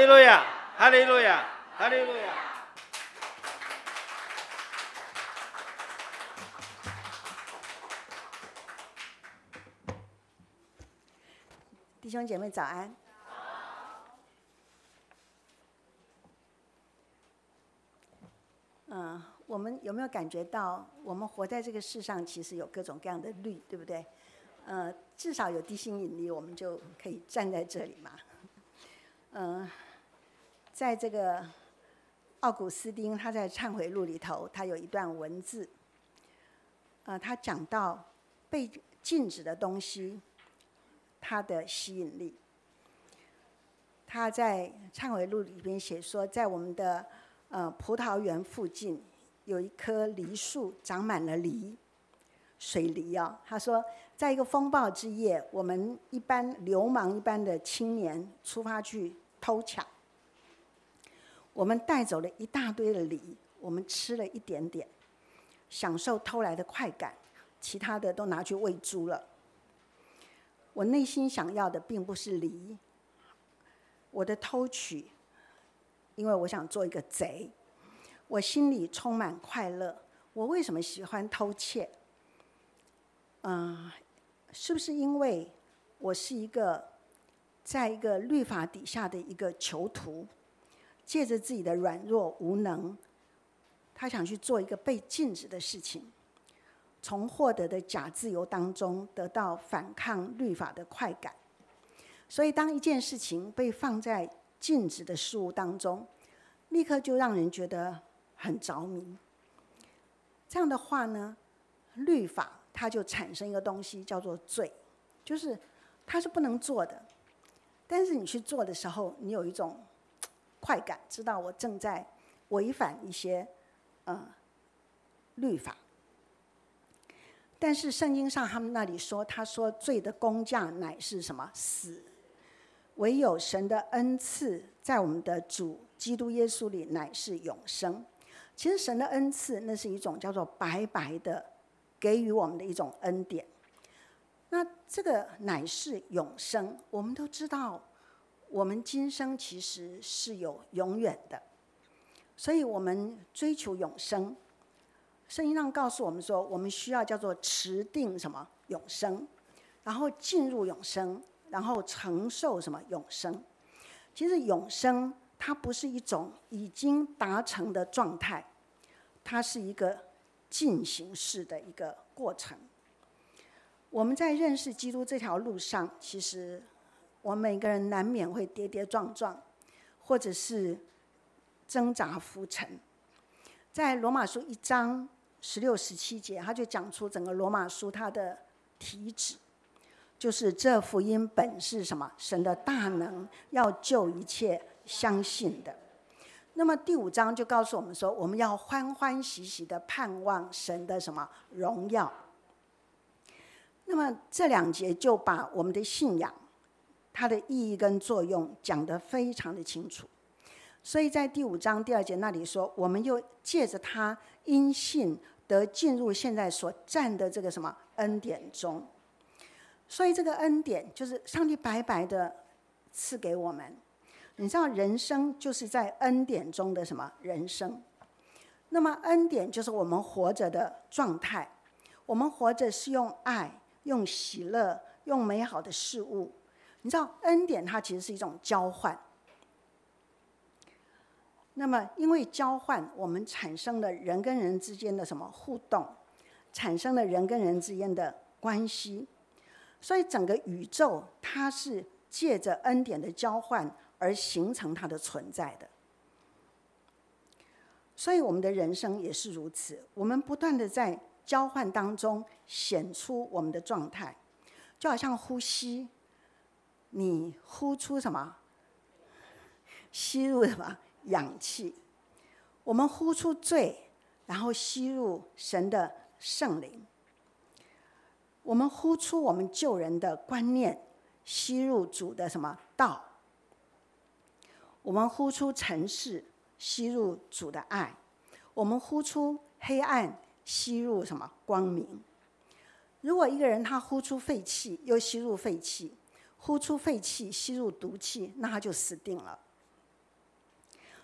路亚，哈利路亚，哈利路亚。 弟兄姐妹早安。我们有没有感觉到，我们活在这个世上，其实有各种各样的律，对不对？至少有地心引力，我们就可以站在这里嘛。在这个奥古斯丁他在《忏悔录》里头，他有一段文字，他讲到被禁止的东西，它的吸引力。他在《忏悔录》里边写说，在我们的葡萄园附近有一棵梨树，长满了梨，水梨啊。他说，在一个风暴之夜，我们一般流氓一般的青年出发去偷抢，我们带走了一大堆的梨，我们吃了一点点，享受偷来的快感，其他的都拿去喂猪了。我内心想要的并不是梨，我的偷取，因为我想做一个贼。我心里充满快乐。我为什么喜欢偷窃？是不是因为我是一个在一个律法底下的一个囚徒，借着自己的软弱无能，他想去做一个被禁止的事情，从获得的假自由当中得到反抗律法的快感。所以当一件事情被放在禁止的事物当中，立刻就让人觉得很着迷。这样的话呢，律法它就产生一个东西叫做罪，就是它是不能做的，但是你去做的时候，你有一种快感，知道我正在违反一些律法。但是圣经上他们那里说，他说罪的工价乃是什么？死。唯有神的恩赐在我们的主基督耶稣里乃是永生。其实神的恩赐那是一种叫做白白的给予我们的一种恩典。那这个乃是永生，我们都知道我们今生其实是有永远的，所以我们追求永生。圣经上告诉我们说，我们需要叫做持定什么永生，然后进入永生，然后承受什么永生。其实永生它不是一种已经达成的状态，它是一个进行式的一个过程。我们在认识基督这条路上，其实我们每个人难免会跌跌撞撞，或者是挣扎浮沉。在罗马书1章16、17节，他就讲出整个罗马书它的题旨，就是这福音本是什么？神的大能，要救一切相信的。那么第5章就告诉我们说，我们要欢欢喜喜的盼望神的什么荣耀。那么这2节就把我们的信仰它的意义跟作用讲得非常的清楚。所以在第5章第2节那里说，我们又借着他因信得进入现在所占的这个什么恩典中。所以这个恩典就是上帝白白的赐给我们。你知道人生就是在恩典中的什么人生。那么恩典就是我们活着的状态，我们活着是用爱，用喜乐，用美好的事物。你知道恩典它其实是一种交换。那么因为交换，我们产生了人跟人之间的什么互动，产生了人跟人之间的关系。所以整个宇宙它是借着恩典的交换而形成它的存在的。所以我们的人生也是如此，我们不断的在交换当中显出我们的状态，就好像呼吸，你呼出什么？吸入什么？氧气。我们呼出罪，然后吸入神的圣灵。我们呼出我们救人的观念，吸入主的什么道。我们呼出尘世，吸入主的爱。我们呼出黑暗，吸入什么光明。如果一个人他呼出废气，又吸入废气，呼出废气，吸入毒气，那他就死定了。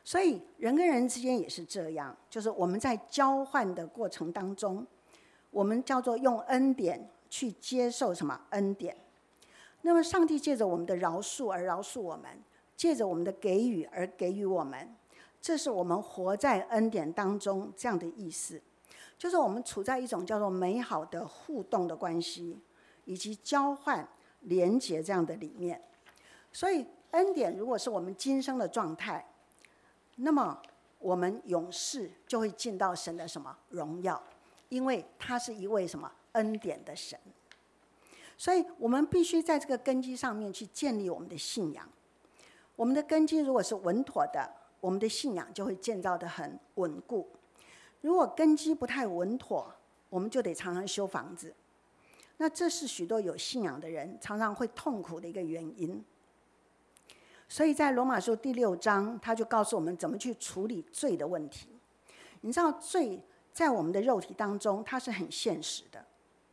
所以人跟人之间也是这样，就是我们在交换的过程当中，我们叫做用恩典去接受什么恩典。那么上帝借着我们的饶恕而饶恕我们，借着我们的给予而给予我们，这是我们活在恩典当中这样的意思。就是我们处在一种叫做美好的互动的关系，以及交换连结这样的里面。所以恩典如果是我们今生的状态，那么我们永世就会进到神的什么荣耀，因为他是一位什么恩典的神。所以我们必须在这个根基上面去建立我们的信仰。我们的根基如果是稳妥的，我们的信仰就会建造得很稳固。如果根基不太稳妥，我们就得常常修房子。那这是许多有信仰的人常常会痛苦的一个原因。所以在罗马书第6章，他就告诉我们怎么去处理罪的问题。你知道罪在我们的肉体当中，它是很现实的。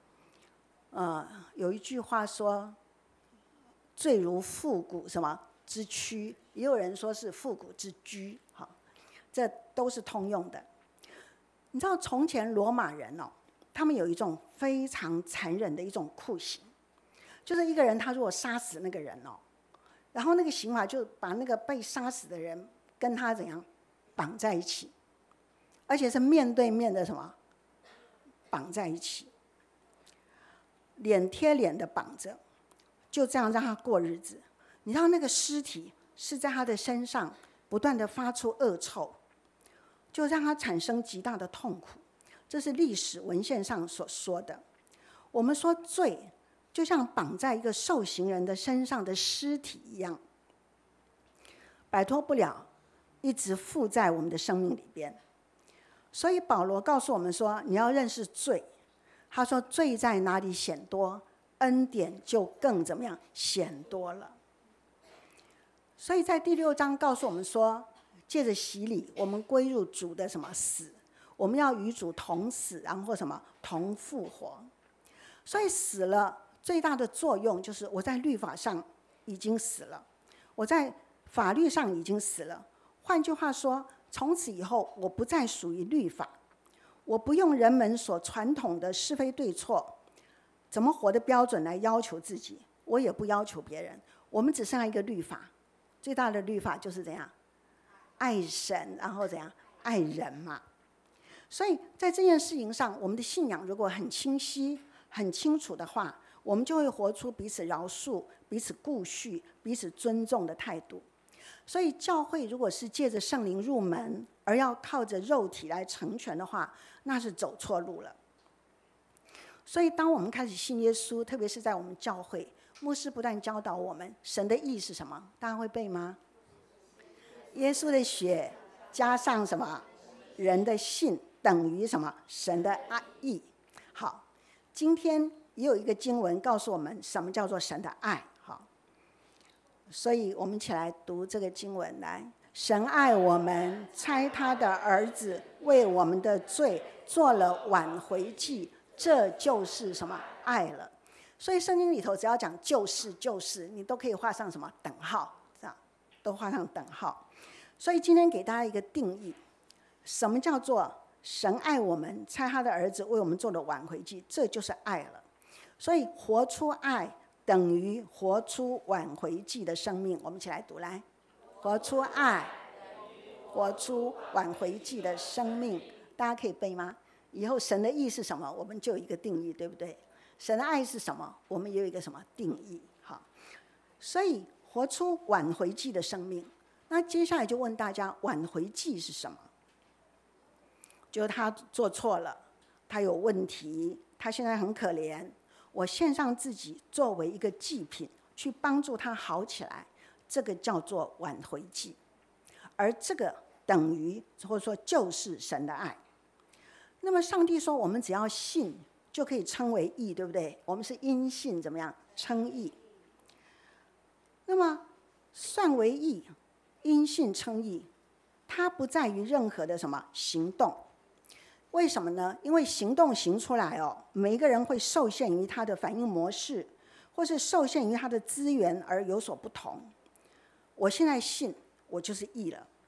有一句话说，罪如复古什么之躯，也有人说是复古之居，好，这都是通用的。你知道从前罗马人他们有一种非常残忍的一种酷刑，就是一个人他如果杀死那个人然后那个刑罚就把那个被杀死的人跟他怎样绑在一起，而且是面对面的什么绑在一起，脸贴脸的绑着，就这样让他过日子。你知道那个尸体是在他的身上不断的发出恶臭，就让他产生极大的痛苦。这是历史文献上所说的。我们说罪就像绑在一个受刑人的身上的尸体一样，摆脱不了，一直附在我们的生命里边。所以保罗告诉我们说，你要认识罪。他说罪在哪里显多，恩典就更怎么样显多了。所以在第6章告诉我们说，借着洗礼，我们归入主的什么死，我们要与主同死，然后什么同复活。所以死了最大的作用就是我在律法上已经死了，我在法律上已经死了。换句话说，从此以后我不再属于律法，我不用人们所传统的是非对错怎么活的标准来要求自己，我也不要求别人。我们只剩下一个律法，最大的律法就是怎样爱神，然后怎样爱人嘛。所以在这件事情上，我们的信仰如果很清晰很清楚的话，我们就会活出彼此饶恕、彼此顾恤、彼此尊重的态度。所以教会如果是借着圣灵入门，而要靠着肉体来成全的话，那是走错路了。所以当我们开始信耶稣，特别是在我们教会，牧师不断教导我们神的义是什么，大家会背吗？耶稣的血加上什么人的信等于什么神的义。好，今天也有一个经文告诉我们什么叫做神的爱。好，所以我们一起来读这个经文来。神爱我们，差他的儿子为我们的罪做了挽回祭，这就是什么爱了。所以圣经里头只要讲就是你都可以画上什么等号，这样都画上等号。所以今天给大家一个定义，什么叫做神爱我们，差他的儿子为我们做了挽回祭，这就是爱了。所以活出爱等于活出挽回祭的生命。我们一起来读来，活出爱，活出挽回祭的生命。大家可以背吗？以后神的义是什么，我们就有一个定义，对不对？神的爱是什么，我们也有一个什么定义。好，所以活出挽回祭的生命。那接下来就问大家，挽回祭是什么？就是他做错了，他有问题，他现在很可怜，我献上自己作为一个祭品，去帮助他好起来，这个叫做挽回祭。而这个等于或者说就是神的爱。那么上帝说我们只要信就可以称为义，对不对？我们是因信怎么样称义。那么算为义，因信称义，它不在于任何的什么行动。为什么呢？因为行动行出来每一个人会受限于他的反应模式，或是受限于他的资源而有所不同。我现在信，我就是义了。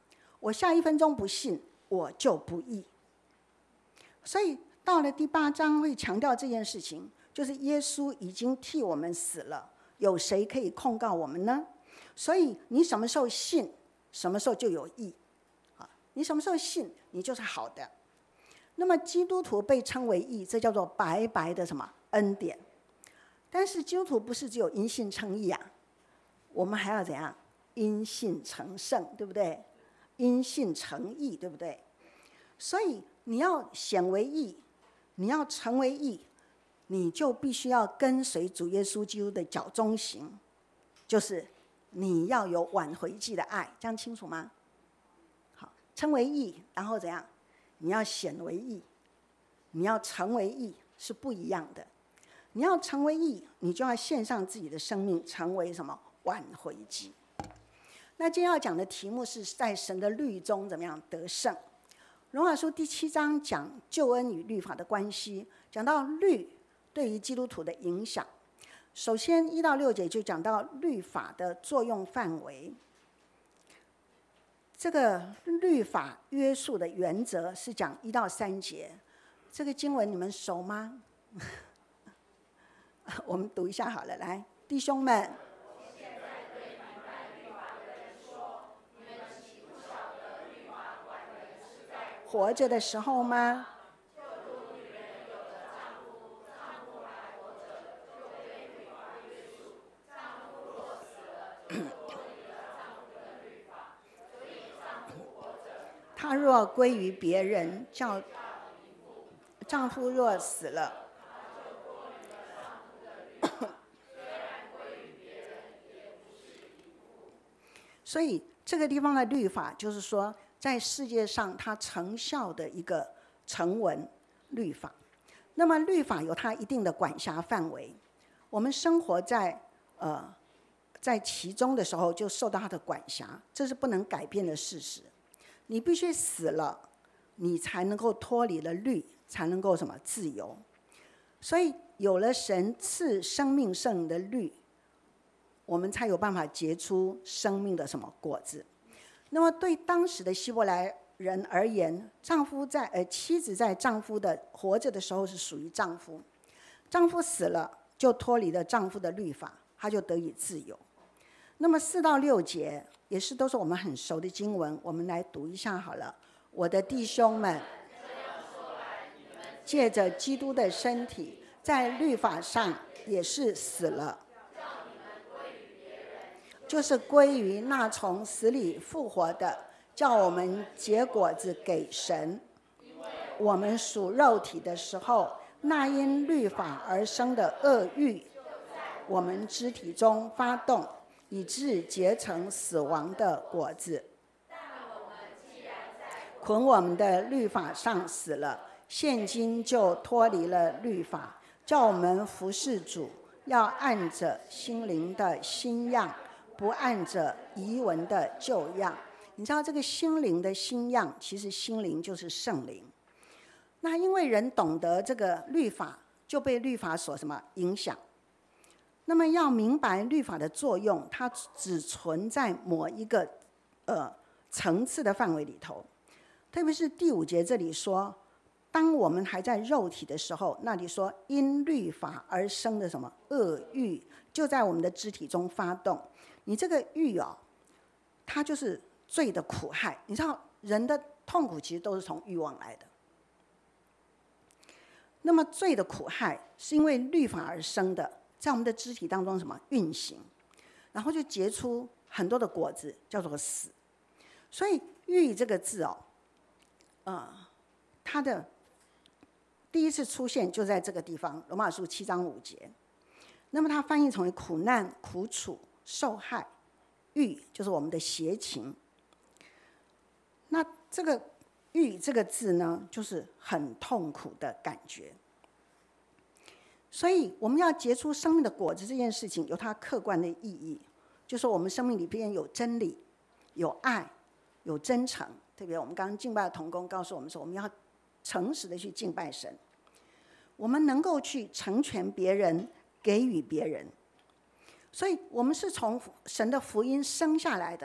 我下1分钟不信，我就不义。所以到了第8章会强调这件事情，就是耶稣已经替我们死了，有谁可以控告我们呢？所以你什么时候信，什么时候就有义。你什么时候信，你就是好的。那么基督徒被称为义，这叫做白白的什么恩典。但是基督徒不是只有因信称义啊，我们还要怎样？因信成圣，对不对？因信成义，对不对？所以你要显为义，你要成为义，你就必须要跟随主耶稣基督的脚中行，就是你要有挽回祭的爱，这样清楚吗？好，称为义，然后怎样？你要显为义，你要成为义，是不一样的。你要成为义，你就要献上自己的生命，成为什么？挽回祭。那今天要讲的题目是在神的律中怎么样得胜。罗马书第7章讲救恩与律法的关系，讲到律对于基督徒的影响。首先1到6节就讲到律法的作用范围。这个律法约束的原则是讲1到3节，这个经文你们熟吗？我们读一下好了，来，弟兄们。活着的时候吗？他若归于别人，叫丈夫若死了，所以这个地方的律法就是说，在世界上它成效的一个成文律法。那么律法有它一定的管辖范围，我们生活在其中的时候就受到它的管辖，这是不能改变的事实。你必须死了，你才能够脱离了律，才能够什么自由。所以有了神赐生命圣灵的律，我们才有办法结出生命的什么果子。那么对当时的希伯来人而言，妻子在丈夫的活着的时候是属于丈夫，丈夫死了就脱离了丈夫的律法，他就得以自由。那么4到6节也是都是我们很熟的经文，我们来读一下好了。我的弟兄们，借着基督的身体，在律法上也是死了，就是归于那从死里复活的，叫我们结果子给神。我们属肉体的时候，那因律法而生的恶欲，我们肢体中发动，以致结成死亡的果子。捆我们的律法上死了，现今就脱离了律法，叫我们服侍主，要按着心灵的新样，不按着遗文的旧样。你知道这个心灵的新样，其实心灵就是圣灵。那因为人懂得这个律法，就被律法所什么影响。那么要明白律法的作用，它只存在某一个层次的范围里头。特别是第5节这里说，当我们还在肉体的时候，那里说因律法而生的什么恶欲，就在我们的肢体中发动。你这个欲它就是罪的苦害。你知道人的痛苦其实都是从欲望来的。那么罪的苦害是因为律法而生的，在我们的肢体当中什么运行，然后就结出很多的果子，叫做死。所以欲这个字它的第一次出现就在这个地方，罗马书7章5节。那么它翻译成为苦难、苦楚、受害。欲就是我们的邪情。那这个欲这个字呢，就是很痛苦的感觉。所以我们要结出生命的果子这件事情有它客观的意义，就是我们生命里边有真理、有爱、有真诚。特别我们刚刚敬拜的同工告诉我们说，我们要诚实的去敬拜神，我们能够去成全别人，给予别人。所以我们是从神的福音生下来的，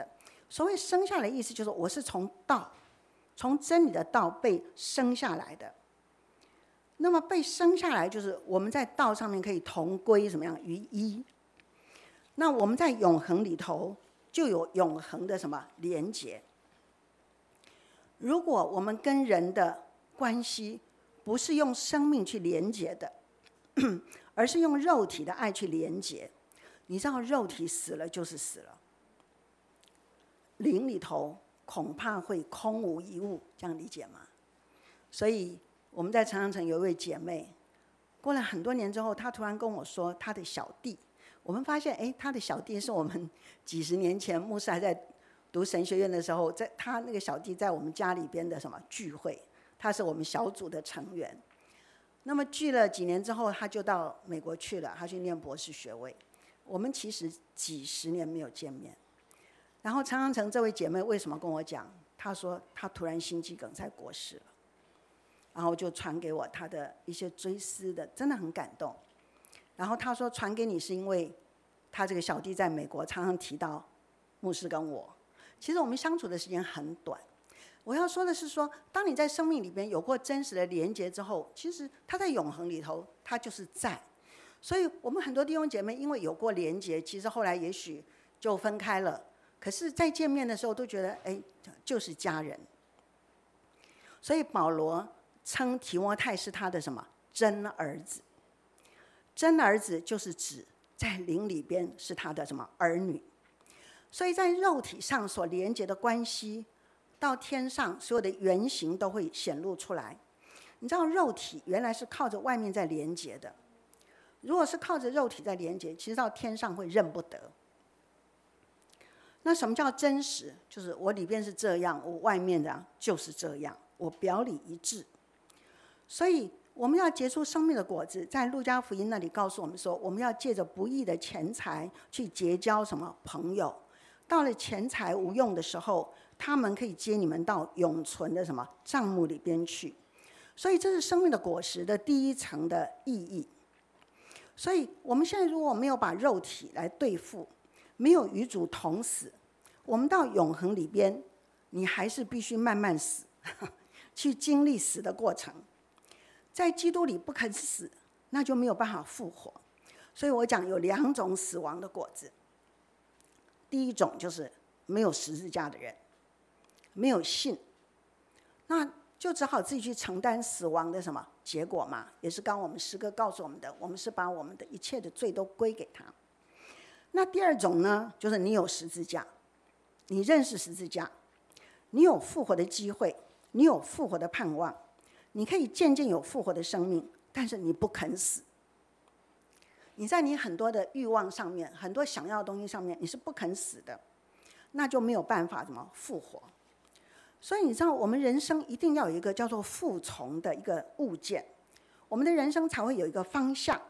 所谓生下来的意思就是我是从真理的道被生下来的。那么被生下来就是我们在道上面可以同归怎么样于一。那我们在永恒里头就有永恒的什么连结。如果我们跟人的关系不是用生命去连结的，而是用肉体的爱去连结，你知道肉体死了就是死了，灵里头恐怕会空无一物，这样理解吗？所以我们在长阳城有一位姐妹，过了很多年之后，她突然跟我说她的小弟，我们发现她的小弟是我们几十年前牧师还在读神学院的时候，他那个小弟在我们家里边的什么聚会，他是我们小组的成员。那么聚了几年之后，他就到美国去了，他去念博士学位。我们其实几十年没有见面。然后长阳城这位姐妹为什么跟我讲？她说她突然心肌梗塞过世了，然后就传给我她的一些追思的，真的很感动。然后她说传给你是因为她这个小弟在美国常常提到牧师跟我。其实我们相处的时间很短。我要说的是说，当你在生命里边有过真实的连结之后，其实他在永恒里头，他就是在。所以我们很多弟兄姐妹因为有过连结，其实后来也许就分开了，可是再见面的时候都觉得就是家人。所以保罗称提摩太是他的什么真儿子。真儿子就是指在灵里边是他的什么儿女。所以在肉体上所连结的关系，到天上所有的原型都会显露出来。你知道肉体原来是靠着外面在连结的，如果是靠着肉体在连结，其实到天上会认不得。那什么叫真实？就是我里边是这样，我外面的就是这样，我表里一致。所以我们要结出生命的果子，在路加福音那里告诉我们说，我们要借着不义的钱财去结交什么朋友，到了钱财无用的时候，他们可以接你们到永存的什么帐幕里边去。所以这是生命的果实的第一层的意义。所以我们现在如果没有把肉体来对付，没有与主同死，我们到永恒里边，你还是必须慢慢死，去经历死的过程。在基督里不肯死，那就没有办法复活。所以我讲有两种死亡的果子。第一种就是没有十字架的人，没有信，那就只好自己去承担死亡的什么结果嘛。也是刚我们诗歌告诉我们的，我们是把我们的一切的罪都归给他。那第二种呢，就是你有十字架，你认识十字架，你有复活的机会，你有复活的盼望，你可以渐渐有复活的生命，但是你不肯死。你在你很多的欲望上面，很多想要的东西上面，你是不肯死的，那就没有办法怎么复活。所以你知道，我们人生一定要有一个叫做服从的一个物件，我们的人生才会有一个方向。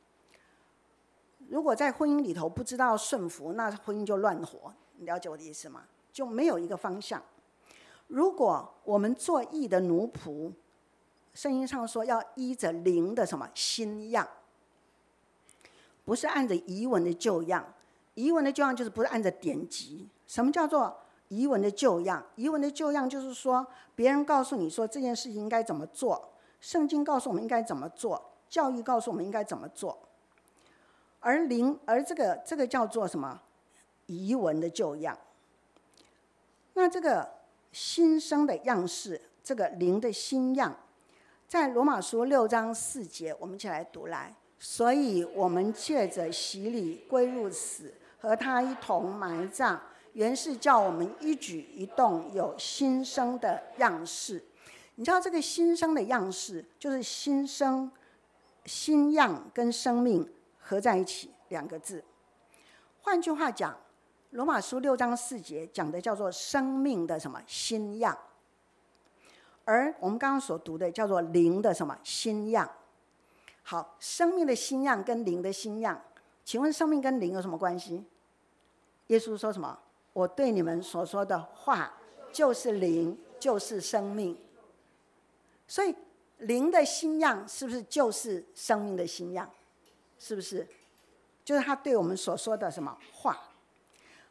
如果在婚姻里头不知道顺服，那婚姻就乱活，你了解我的意思吗？就没有一个方向。如果我们做义的奴仆，圣经上说要依着灵的什么新样，不是按着遗文的旧样。遗文的旧样就是不是按着典籍。什么叫做遗文的旧样？遗文的旧样就是说，别人告诉你说这件事情应该怎么做，圣经告诉我们应该怎么做，教育告诉我们应该怎么做。而这个叫做什么？遗文的旧样。那这个新生的样式，这个灵的新样，在罗马书6章4节，我们一起来读来。所以我们借着洗礼归入死，和他一同埋葬，原是叫我们一举一动有新生的样式。你知道这个新生的样式，就是新生、新样跟生命合在一起两个字。换句话讲，罗马书6章4节讲的叫做生命的什么新样，而我们刚刚所读的叫做灵的什么新样。好，生命的新样跟灵的新样，请问生命跟灵有什么关系？耶稣说什么？我对你们所说的话就是灵，就是生命。所以灵的新样是不是就是生命的新样？是不是？就是他对我们所说的什么话。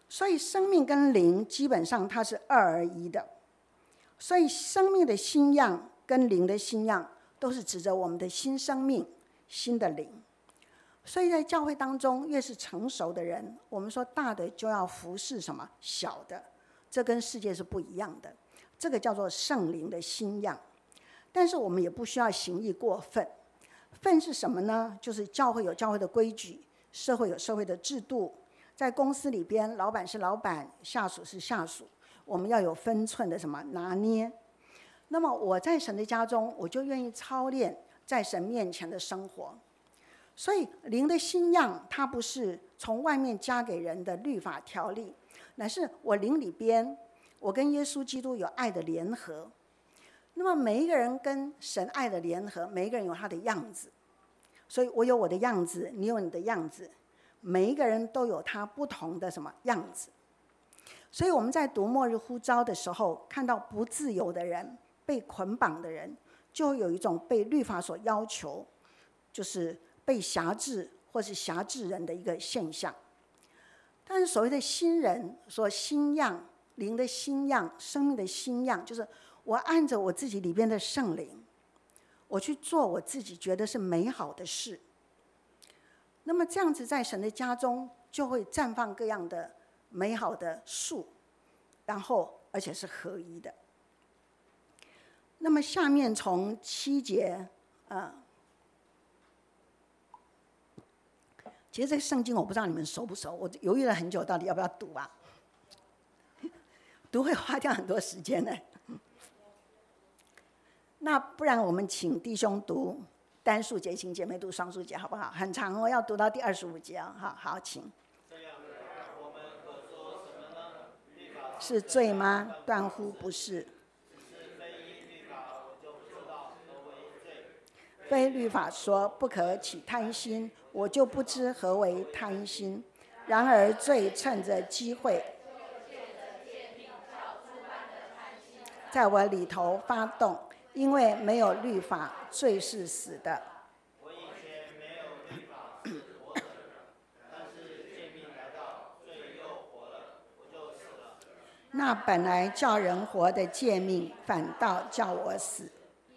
所以生命跟灵基本上它是二而一的。所以生命的新样跟灵的新样都是指着我们的新生命、新的灵。所以在教会当中，越是成熟的人，我们说大的就要服侍什么小的，这跟世界是不一样的。这个叫做圣灵的新样。但是我们也不需要行义过分。分是什么呢？就是教会有教会的规矩，社会有社会的制度，在公司里边，老板是老板，下属是下属，我们要有分寸的什么拿捏。那么我在神的家中，我就愿意操练在神面前的生活。所以灵的新样，它不是从外面加给人的律法条例，乃是我灵里边，我跟耶稣基督有爱的联合。那么每一个人跟神爱的联合，每一个人有他的样子，所以我有我的样子，你有你的样子，每一个人都有他不同的什么样子。所以我们在读末日呼召的时候，看到不自由的人、被捆绑的人，就有一种被律法所要求，就是被辖制或是辖制人的一个现象。但是所谓的新人，说新样、灵的新样、生命的新样，就是我按着我自己里边的圣灵，我去做我自己觉得是美好的事。那么这样子在神的家中，就会绽放各样的美好的树，然后而且是合一的。那么下面从7节，其实这个圣经我不知道你们熟不熟，我犹豫了很久，到底要不要读啊？读会花掉很多时间的。那不然我们请弟兄读单数节，请姐妹读双数节，好不好？很长哦，要读到第25节哦。好，请。 我们可说什么呢？ 是罪吗？断乎不是。非律法说不可起贪心，我就不知何为贪心。然而罪趁着机会，在我里头发动，因为没有律法，罪是死的。 我以前没有律法是活着，但是诫命来到，罪又活了，我就死了。 那本来叫人活的诫命，反倒叫我死。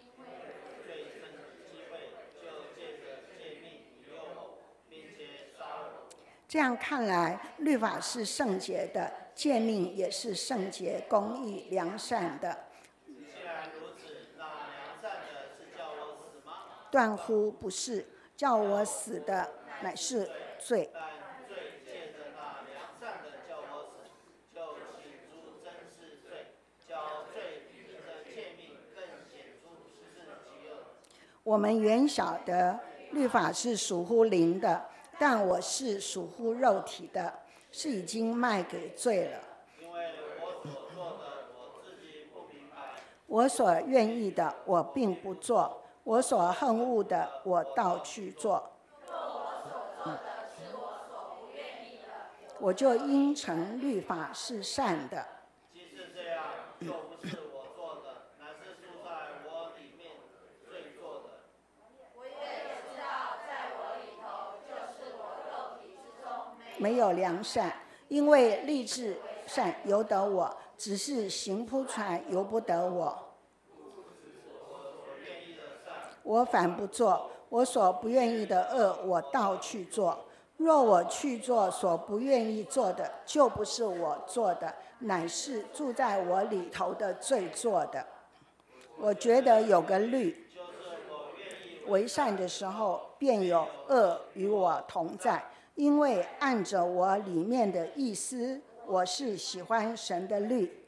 这样看来，律法是圣洁的，诫命也是圣洁、公义、良善的。 既然如此，那良善的是叫我死吗？ 断乎不是，叫我死的乃是罪。 但罪借着那良善的叫我死，就显出真是罪，叫罪凭着诫命更显出是极恶。 我们原晓得律法是属乎灵的，但我是属乎肉体的，是已经卖给罪了。 因为我所做的，我自己不明白； 我所愿意的，我并不做；我所恨恶的，我倒去做。我就应承律法是善的。 既是这样，就不是我做的，乃是住在我里面罪做的。 没有良善，因为立志善由得我，只是行不出来由不得我。我反不做，我所不愿意的恶，我倒去做。若我去做所不愿意做的，就不是我做的，乃是住在我里头的罪做的。我觉得有个律，为善的时候，便有恶与我同在。因为按着我里面的意思，我是喜欢神的律。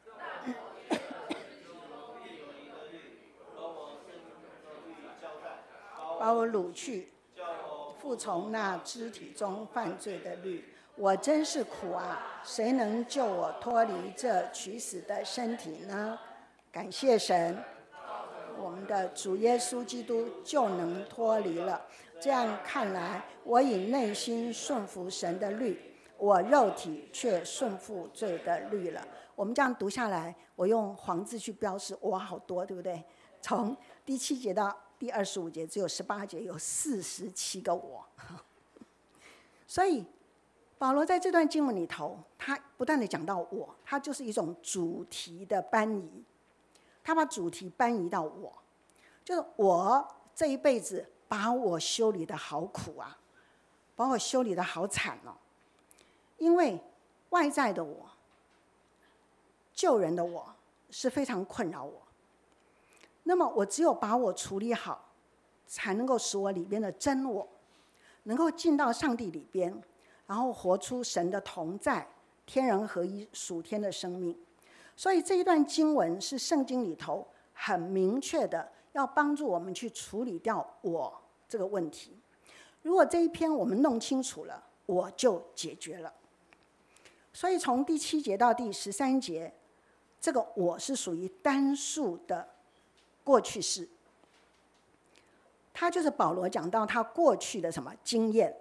把我掳去，服从那肢体中犯罪的律。我真是苦啊！谁能救我脱离这取死的身体呢？感谢神，我们的主耶稣基督就能脱离了。这样看来，我以内心顺服神的律，我肉体却顺服罪的律了。我们这样读下来，我用黄字去标示，哇，好多，对不对？从第7节到第25节，只有18节，有47个我。所以保罗在这段经文里头，他不断的讲到我，他就是一种主题的搬移，他把主题搬移到我，就是我这一辈子把我修理的好苦啊，把我修理的好惨哦，因为外在的我，救人的我是非常困扰我，那么我只有把我处理好，才能够使我里边的真我能够进到上帝里边，然后活出神的同在，天人合一，属天的生命。所以这一段经文是圣经里头很明确的，要帮助我们去处理掉我这个问题。如果这一篇我们弄清楚了，我就解决了。所以从第7节到第13节，这个我是属于单数的过去式，它就是保罗讲到他过去的什么经验。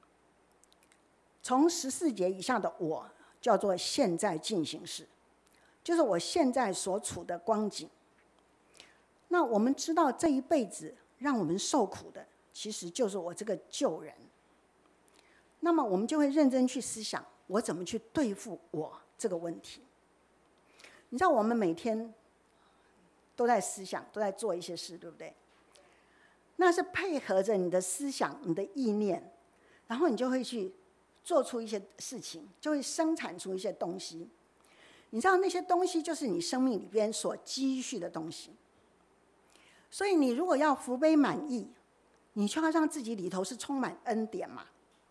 从14节以下的我叫做现在进行时，就是我现在所处的光景。那我们知道这一辈子让我们受苦的，其实就是我这个旧人。那么我们就会认真去思想，我怎么去对付我这个问题。你知道我们每天都在思想，都在做一些事，对不对？那是配合着你的思想，你的意念，然后你就会去做出一些事情，就会生产出一些东西。你知道那些东西就是你生命里边所积蓄的东西。所以你如果要福杯满溢，你就要让自己里头是充满恩典嘛。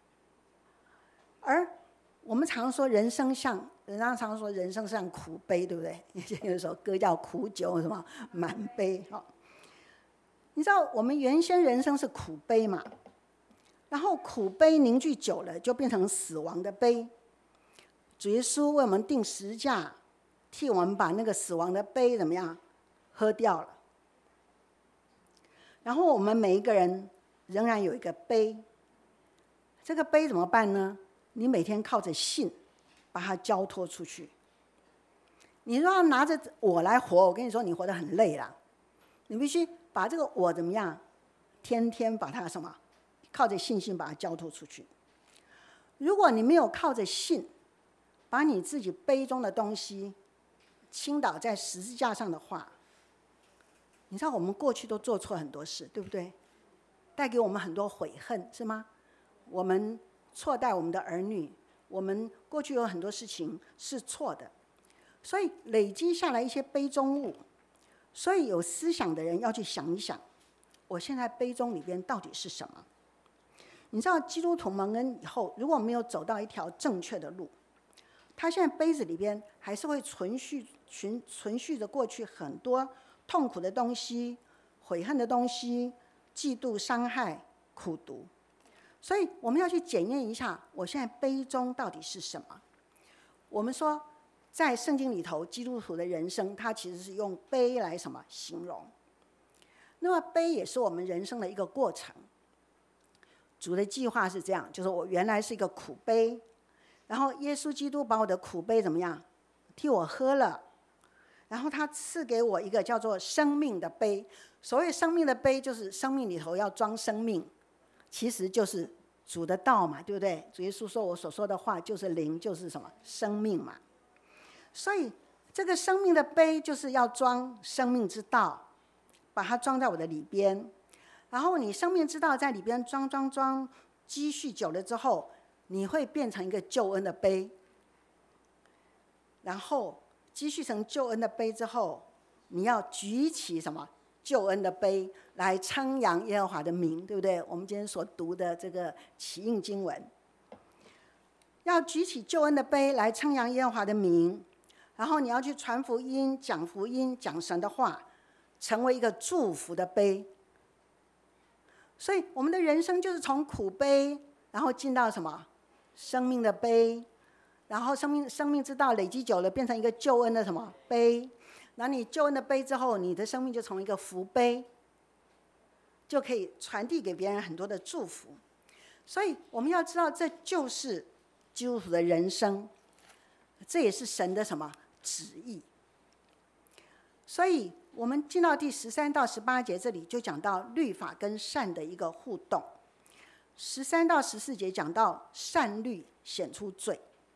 而我们常说人家常说人生像苦杯，对不对？有一首歌叫苦酒什么满杯。你知道我们原先人生是苦杯嘛，然后苦杯凝聚久了就变成死亡的杯。主耶稣为我们钉十字架，替我们把那个死亡的杯怎么样喝掉了。然后我们每一个人仍然有一个杯，这个杯怎么办呢？你每天靠着信把它交托出去。你如果要拿着我来活，我跟你说你活得很累啦。你必须把这个我怎么样，天天把它什么，靠着信心把它交托出去。如果你没有靠着信把你自己杯中的东西倾倒在十字架上的话，你知道我们过去都做错很多事，对不对？带给我们很多悔恨，是吗？我们错待我们的儿女，我们过去有很多事情是错的，所以累积下来一些杯中物。所以有思想的人要去想一想，我现在杯中里边到底是什么？你知道基督徒蒙恩以后，如果没有走到一条正确的路，他现在杯子里边还是会存续着过去很多痛苦的东西、悔恨的东西、嫉妒、伤害、苦毒。所以我们要去检验一下，我现在杯中到底是什么。我们说在圣经里头，基督徒的人生它其实是用杯来什么形容。那么杯也是我们人生的一个过程。主的计划是这样，就是我原来是一个苦杯，然后耶稣基督把我的苦杯怎么样替我喝了，然后他赐给我一个叫做生命的杯。所谓生命的杯，就是生命里头要装生命，其实就是主的道嘛，对不对？主耶稣说我所说的话就是灵，就是什么生命嘛。所以这个生命的杯就是要装生命之道，把它装在我的里边。然后你生命之道在里边装，积蓄久了之后，你会变成一个救恩的杯。然后积蓄成救恩的杯之后，你要举起什么救恩的杯来称扬耶和华的名，对不对？我们今天所读的这个启应经文，要举起救恩的杯来称扬耶和华的名，然后你要去传福音、讲福音、讲神的话，成为一个祝福的杯。所以我们的人生就是从苦杯，然后进到什么生命的杯，然后生命之道累积久了，变成一个救恩的什么杯。然后你救恩的杯之后，你的生命就从一个福杯，就可以传递给别人很多的祝福。所以我们要知道，这就是基督徒的人生，这也是神的什么旨意。所以我们进到第13到18节，这里就讲到律法跟善的一个互动。 13到14节讲到善律显出罪，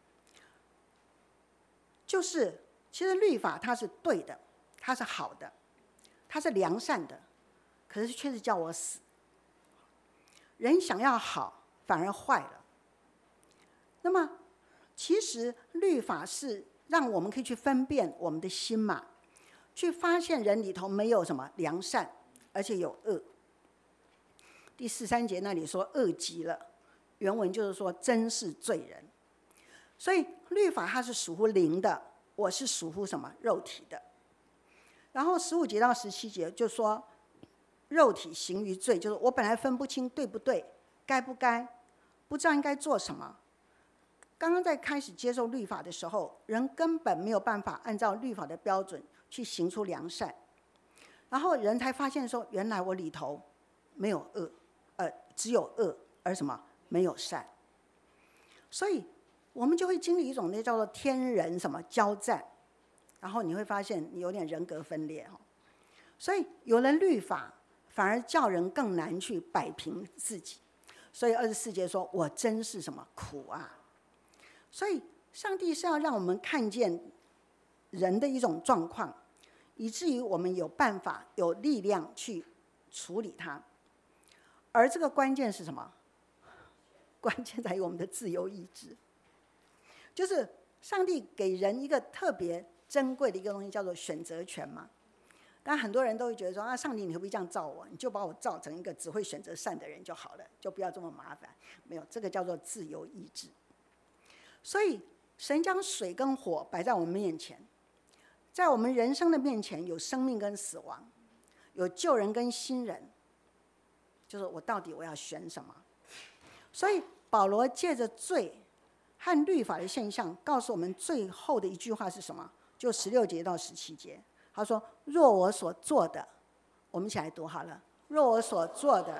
就是其实律法它是对的，它是好的，它是良善的，可是却是叫我死。人想要好，反而坏了。那么其实律法是让我们可以去分辨我们的心嘛，去发现人里头没有什么良善，而且有恶。第13节那里说恶极了，原文就是说真是罪人。所以律法它是属乎灵的，我是属乎什么肉体的。然后15节到17节就说肉体行于罪，就是我本来分不清对不对，该不该，不知道应该做什么。刚刚在开始接受律法的时候，人根本没有办法按照律法的标准去行出良善，然后人才发现说，原来我里头没有恶，只有恶，而什么没有善。所以我们就会经历一种那叫做天人什么交战，然后你会发现你有点人格分裂。所以有了律法，反而叫人更难去摆平自己。所以24节说，我真是什么苦啊。所以上帝是要让我们看见人的一种状况，以至于我们有办法有力量去处理它。而这个关键是什么？关键在于我们的自由意志。就是上帝给人一个特别珍贵的一个东西，叫做选择权嘛。当然很多人都会觉得说，上帝你何必这样造我，你就把我造成一个只会选择善的人就好了，就不要这么麻烦。没有，这个叫做自由意志。所以神将水跟火摆在我们面前，在我们人生的面前有生命跟死亡，有旧人跟新人，就是我到底我要选什么。所以保罗借着罪和律法的现象告诉我们最后的一句话是什么？就16节到17节，他说，若我所做的，我们一起来读好了，若我所做的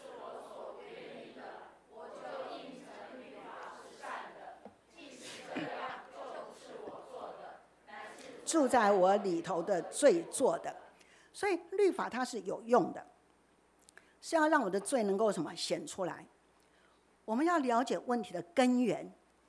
住在我里头的罪做的。所以律法它是有用的，是要让我的罪能够什么显出来。我们要了解问题的根源。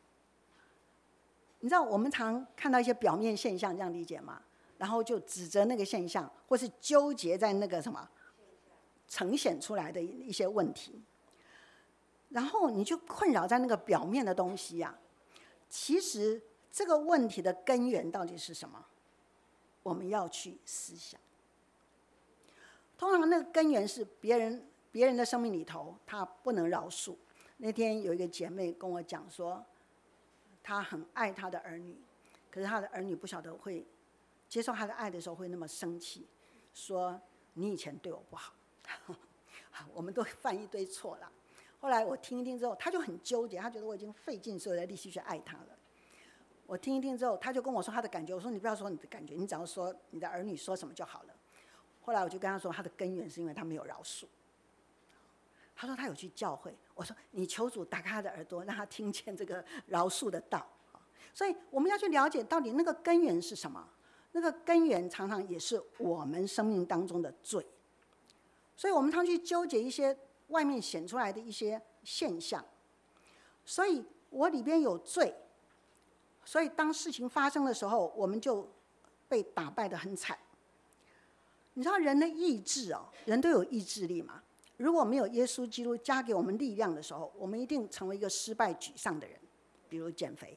你知道我们常看到一些表面现象，这样理解吗？然后就指责那个现象，或是纠结在那个什么呈现出来的一些问题，然后你就困扰在那个表面的东西呀。其实这个问题的根源到底是什么？我们要去思想。通常那个根源是别人的生命里头，他不能饶恕。那天有一个姐妹跟我讲说，她很爱她的儿女，可是她的儿女不晓得会接受她的爱的时候会那么生气，说你以前对我不好。我们都犯一堆错了。后来我听一听之后，她就很纠结，她觉得我已经费尽所有的力气去爱她了。我听一听之后，她就跟我说她的感觉，我说你不要说你的感觉，你只要说你的儿女说什么就好了。后来我就跟她说，她的根源是因为她没有饶恕。她说她有去教会，我说你求主打开她的耳朵，让她听见这个饶恕的道。所以我们要去了解到底那个根源是什么。那个根源常常也是我们生命当中的罪。所以我们常去纠结一些外面显出来的一些现象。所以我里边有罪，所以当事情发生的时候，我们就被打败得很惨。你知道人的意志人都有意志力嘛。如果没有耶稣基督加给我们力量的时候，我们一定成为一个失败沮丧的人，比如减肥。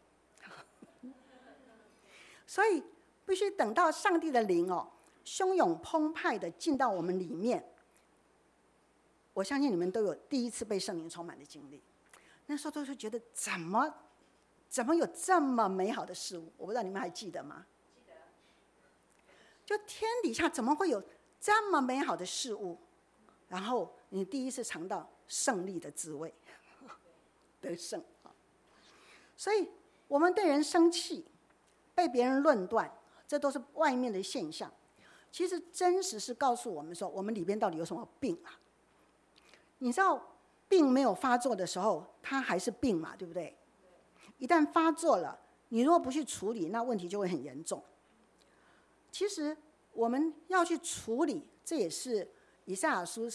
所以必须等到上帝的灵汹涌澎湃的进到我们里面。我相信你们都有第一次被圣灵充满的经历，那时候都是觉得怎么有这么美好的事物。我不知道你们还记得吗？记得。就天底下怎么会有这么美好的事物？然后你第一次尝到胜利的滋味，得胜。所以我们对人生气，被别人论断，这都是外面的现象。其实真实是告诉我们说，我们里边到底有什么病啊？你知道病没有发作的时候，它还是病嘛，对不对？一旦发作了，你如果不去处理，那问题就会很严重。其实我们要去处理，这也是以赛亚书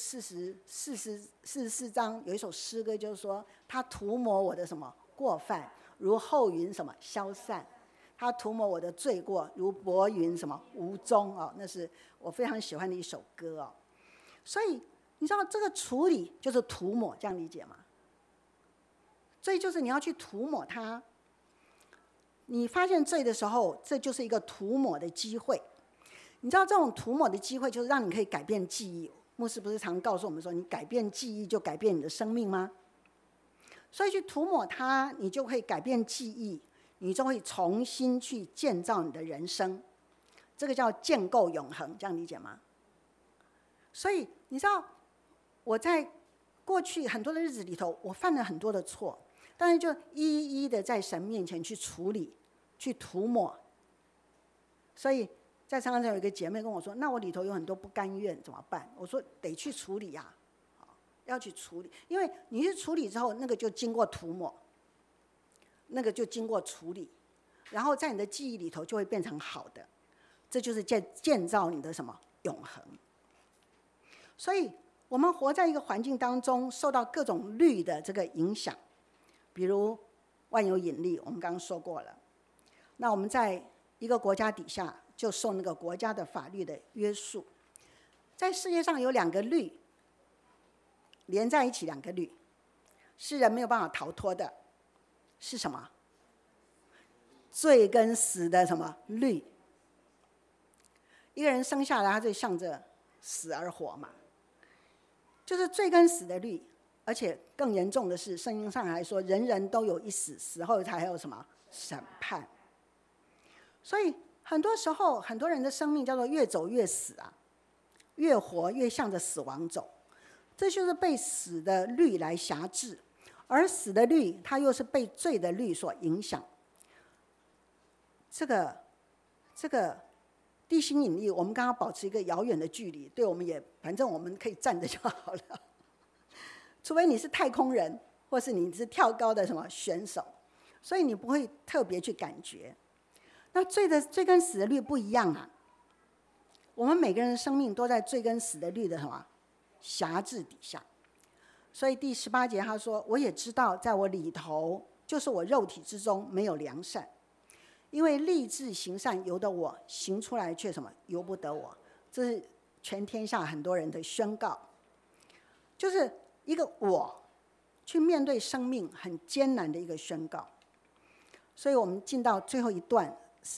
44章有一首诗歌，就是说他涂抹我的什么过犯，如厚云什么消散；他涂抹我的罪过，如薄云什么无踪。那是我非常喜欢的一首歌。所以你知道这个处理就是涂抹，这样理解吗？罪就是你要去涂抹它。你发现罪的时候，这就是一个涂抹的机会。你知道这种涂抹的机会就是让你可以改变记忆。牧师不是常告诉我们说，你改变记忆就改变你的生命吗？所以去涂抹它，你就会改变记忆，你就会重新去建造你的人生。这个叫建构永恒，这样理解吗？所以你知道我在过去很多的日子里头，我犯了很多的错，但是就一一的在神面前去处理，去涂抹。所以在常常有一个姐妹跟我说，那我里头有很多不甘愿怎么办？我说得去处理啊，要去处理，因为你去处理之后，那个就经过涂抹，那个就经过处理，然后在你的记忆里头就会变成好的，这就是建造你的什么永恒。所以我们活在一个环境当中，受到各种律的这个影响，比如万有引力，我们刚刚说过了。那我们在一个国家底下，就受那个国家的法律的约束。在世界上有2个律连在一起，2个律是人没有办法逃脱的，是什么？罪跟死的什么律？一个人生下来，他就向着死而活嘛，就是罪跟死的律。而且更严重的是，圣经上还说，人人都有一死，死后才有什么审判。所以很多时候，很多人的生命叫做越走越死啊，越活越向着死亡走。这就是被死的律来辖制，而死的律它又是被罪的律所影响。这个地心引力，我们刚刚保持一个遥远的距离，对我们也反正我们可以站着就好了。除非你是太空人，或是你是跳高的什么选手，所以你不会特别去感觉。那罪跟死的律不一样啊。我们每个人的生命都在罪跟死的律的什么辖制底下。所以第18节他说，我也知道在我里头，就是我肉体之中没有良善，因为立志行善由得我，行出来却什么由不得我。这是全天下很多人的宣告，就是一个我去面对生命很艰难的一个宣告。所以我们进到最后一段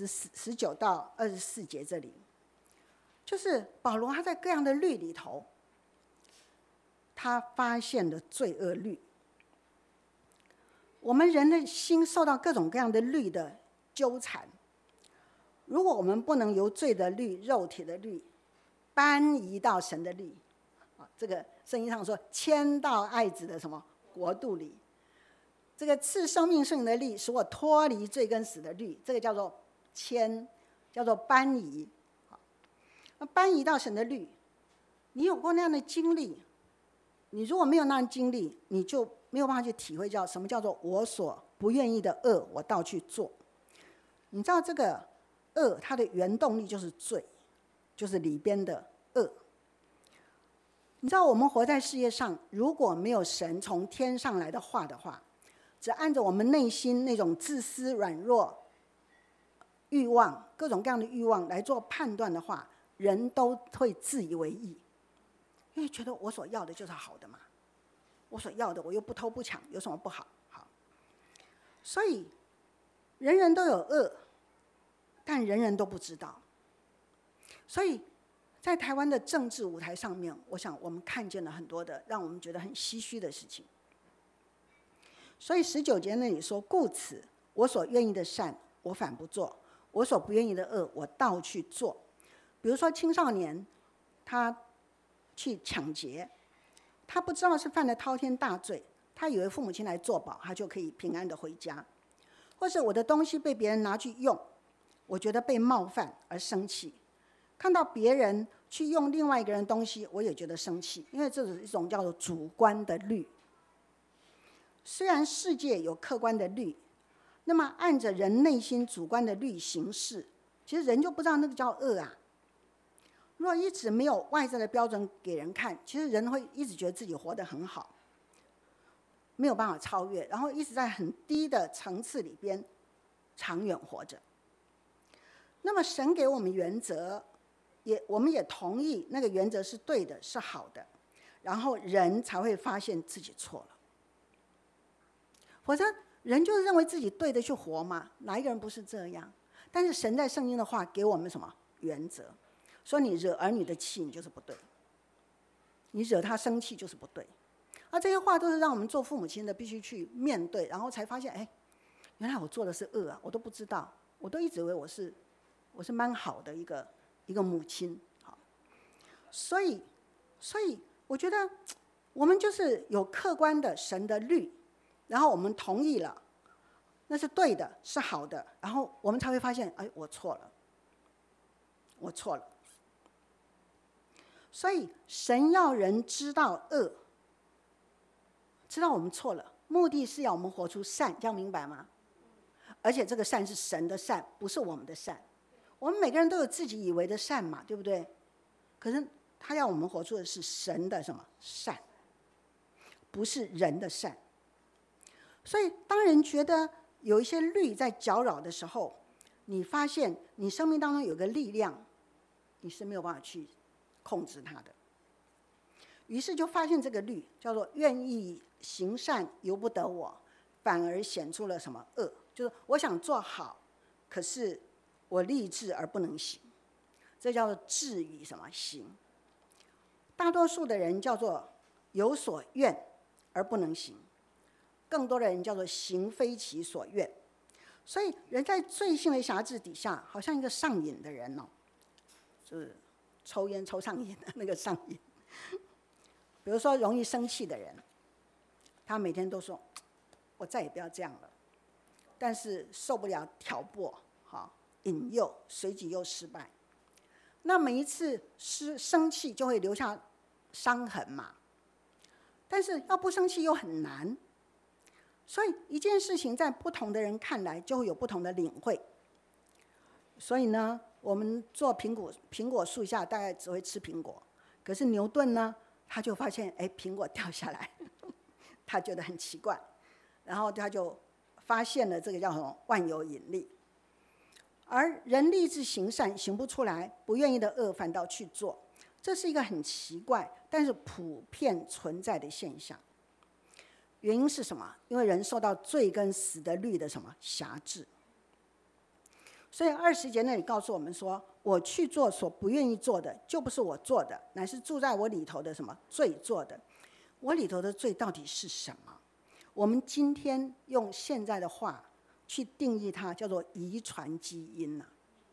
19到24节这里，就是保罗他在各样的律里头，他发现了罪恶律。我们人的心受到各种各样的律的纠缠，如果我们不能由罪的律、肉体的律搬移到神的律，这个圣经上说迁到爱子的什么国度里，这个赐生命圣灵的律使我脱离罪跟死的律，这个叫做迁，叫做搬移。那搬移到神的律，你有过那样的经历，你如果没有那样的经历，你就没有办法去体会到什么叫做我所不愿意的恶我倒去做。你知道这个恶它的原动力就是罪，就是里边的恶。你知道我们活在世界上，如果没有神从天上来的话，只按着我们内心那种自私软弱欲望，各种各样的欲望来做判断的话，人都会自以为意，因为觉得我所要的就是好的嘛，我所要的我又不偷不抢，有什么不好？好，所以人人都有恶，但人人都不知道。所以在台湾的政治舞台上面，我想我们看见了很多的让我们觉得很唏嘘的事情。所以19节那里说，故此我所愿意的善我反不做，我所不愿意的恶我倒去做。比如说青少年他去抢劫，他不知道是犯了滔天大罪，他以为父母亲来作保，他就可以平安的回家。或是我的东西被别人拿去用，我觉得被冒犯而生气，看到别人去用另外一个人的东西，我也觉得生气，因为这是一种叫做主观的律。虽然世界有客观的律，那么按着人内心主观的律行事，其实人就不知道那个叫恶啊。 如果一直没有外在的标准给人看，其实人会一直觉得自己活得很好，没有办法超越，然后一直在很低的层次里边长远活着。那么神给我们原则，我们也同意那个原则是对的，是好的，然后人才会发现自己错了。否则人就认为自己对的去活嘛，哪一个人不是这样？但是神在圣经的话给我们什么原则？说你惹儿女的气，你就是不对；你惹他生气就是不对。而这些话都是让我们做父母亲的必须去面对，然后才发现，哎，原来我做的是恶啊，我都不知道，我都一直以为我是蛮好的一个母亲。好，所以我觉得我们就是有客观的神的律，然后我们同意了，那是对的，是好的，然后我们才会发现，哎，我错了，我错了。所以神要人知道恶，知道我们错了，目的是要我们活出善，这样明白吗？而且这个善是神的善，不是我们的善。我们每个人都有自己以为的善嘛，对不对？可是他要我们活出的是神的什么善，不是人的善。所以当人觉得有一些律在搅扰的时候，你发现你生命当中有个力量，你是没有办法去控制它的。于是就发现这个律叫做愿意行善由不得我，反而显出了什么恶，就是我想做好，可是我立志而不能行，这叫做志与什么行。大多数的人叫做有所愿而不能行，更多的人叫做行非其所愿。所以人在罪性的辖制底下，好像一个上瘾的人哦，就是抽烟抽上瘾的那个上瘾。比如说容易生气的人，他每天都说我再也不要这样了，但是受不了挑拨引诱，随即又失败。那每一次生气就会留下伤痕嘛，但是要不生气又很难。所以一件事情在不同的人看来就会有不同的领会。所以呢，我们做苹果树下大概只会吃苹果，可是牛顿呢，他就发现苹果掉下来他觉得很奇怪，然后他就发现了这个叫什么万有引力。而人立志行善行不出来，不愿意的恶反倒去做，这是一个很奇怪但是普遍存在的现象。原因是什么？因为人受到罪跟死的律的什么辖制。所以20节那里告诉我们说，我去做所不愿意做的，就不是我做的，乃是住在我里头的什么罪做的。我里头的罪到底是什么？我们今天用现在的话去定义它，叫做遗传基因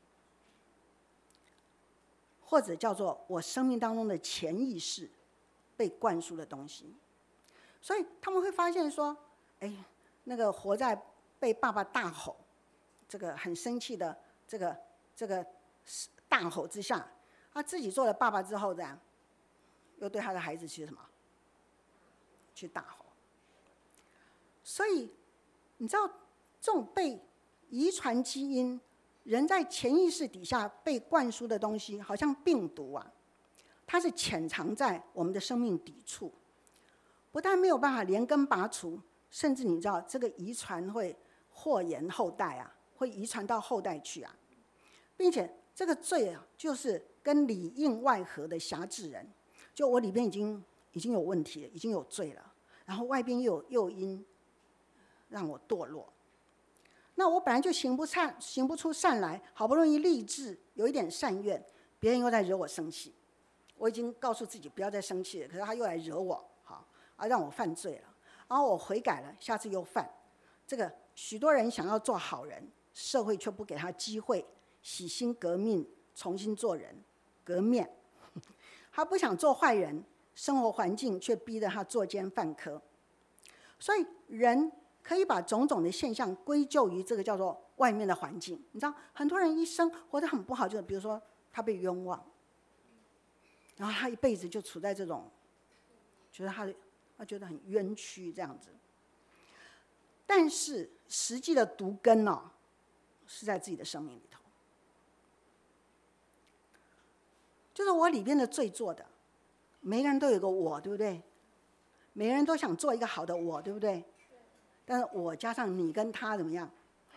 或者叫做我生命当中的潜意识被灌输的东西。所以他们会发现说，那个活在被爸爸大吼，这个很生气的这个大吼之下，他自己做了爸爸之后，这样又对他的孩子去什么？去大吼。所以你知道，这种被遗传基因，人在潜意识底下被灌输的东西，好像病毒啊，它是潜藏在我们的生命底处，不但没有办法连根拔除，甚至你知道这个遗传会祸延后代啊，会遗传到后代去啊，并且这个罪啊，就是跟里应外合的辖制人，就我里边已经有问题了，已经有罪了，然后外边又有诱因让我堕落。那我本来就行不出善来，好不容易立志有一点善愿，别人又在惹我生气，我已经告诉自己不要再生气了，可是他又来惹我，让我犯罪了，然后我悔改了，下次又犯。这个许多人想要做好人，社会却不给他机会洗心革命，重新做人，革面。他不想做坏人，生活环境却逼得他作奸犯科。所以人可以把种种的现象归咎于这个叫做外面的环境。你知道，很多人一生活得很不好，就是比如说他被冤枉，然后他一辈子就处在这种，觉得他觉得很冤屈这样子。但是实际的毒根是在自己的生命里头。 就是我里边的罪做的。每个人都有个我，对不对？每个人都想做一个好的我，对不对？但是我加上你跟他怎么样？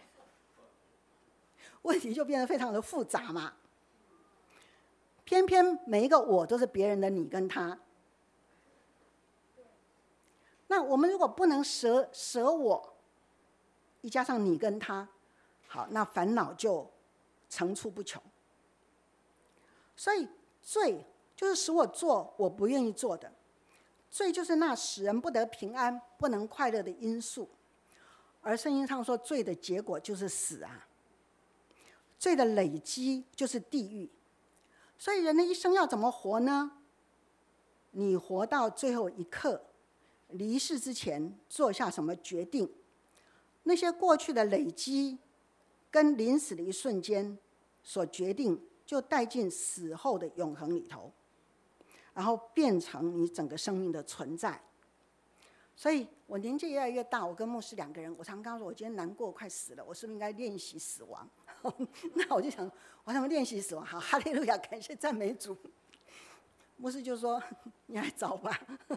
问题就变得非常的复杂嘛。偏偏每一个我都是别人的你跟他。那我们如果不能舍我，一加上你跟他，好，那烦恼就层出不穷。所以罪就是使我做我不愿意做的，罪就是那使人不得平安、不能快乐的因素。而圣经上说，罪的结果就是死啊，罪的累积就是地狱。所以人的一生要怎么活呢？你活到最后一刻，离世之前做下什么决定？那些过去的累积跟临死的一瞬间所决定，就带进死后的永恒里头，然后变成你整个生命的存在。所以我年纪越来越大，我跟牧师2个人，我常跟他说，我今天难过快死了，我是不是应该练习死亡？那我就想，我怎么练习死亡？好，哈利路亚，感谢赞美主。牧师就说，你来找吧。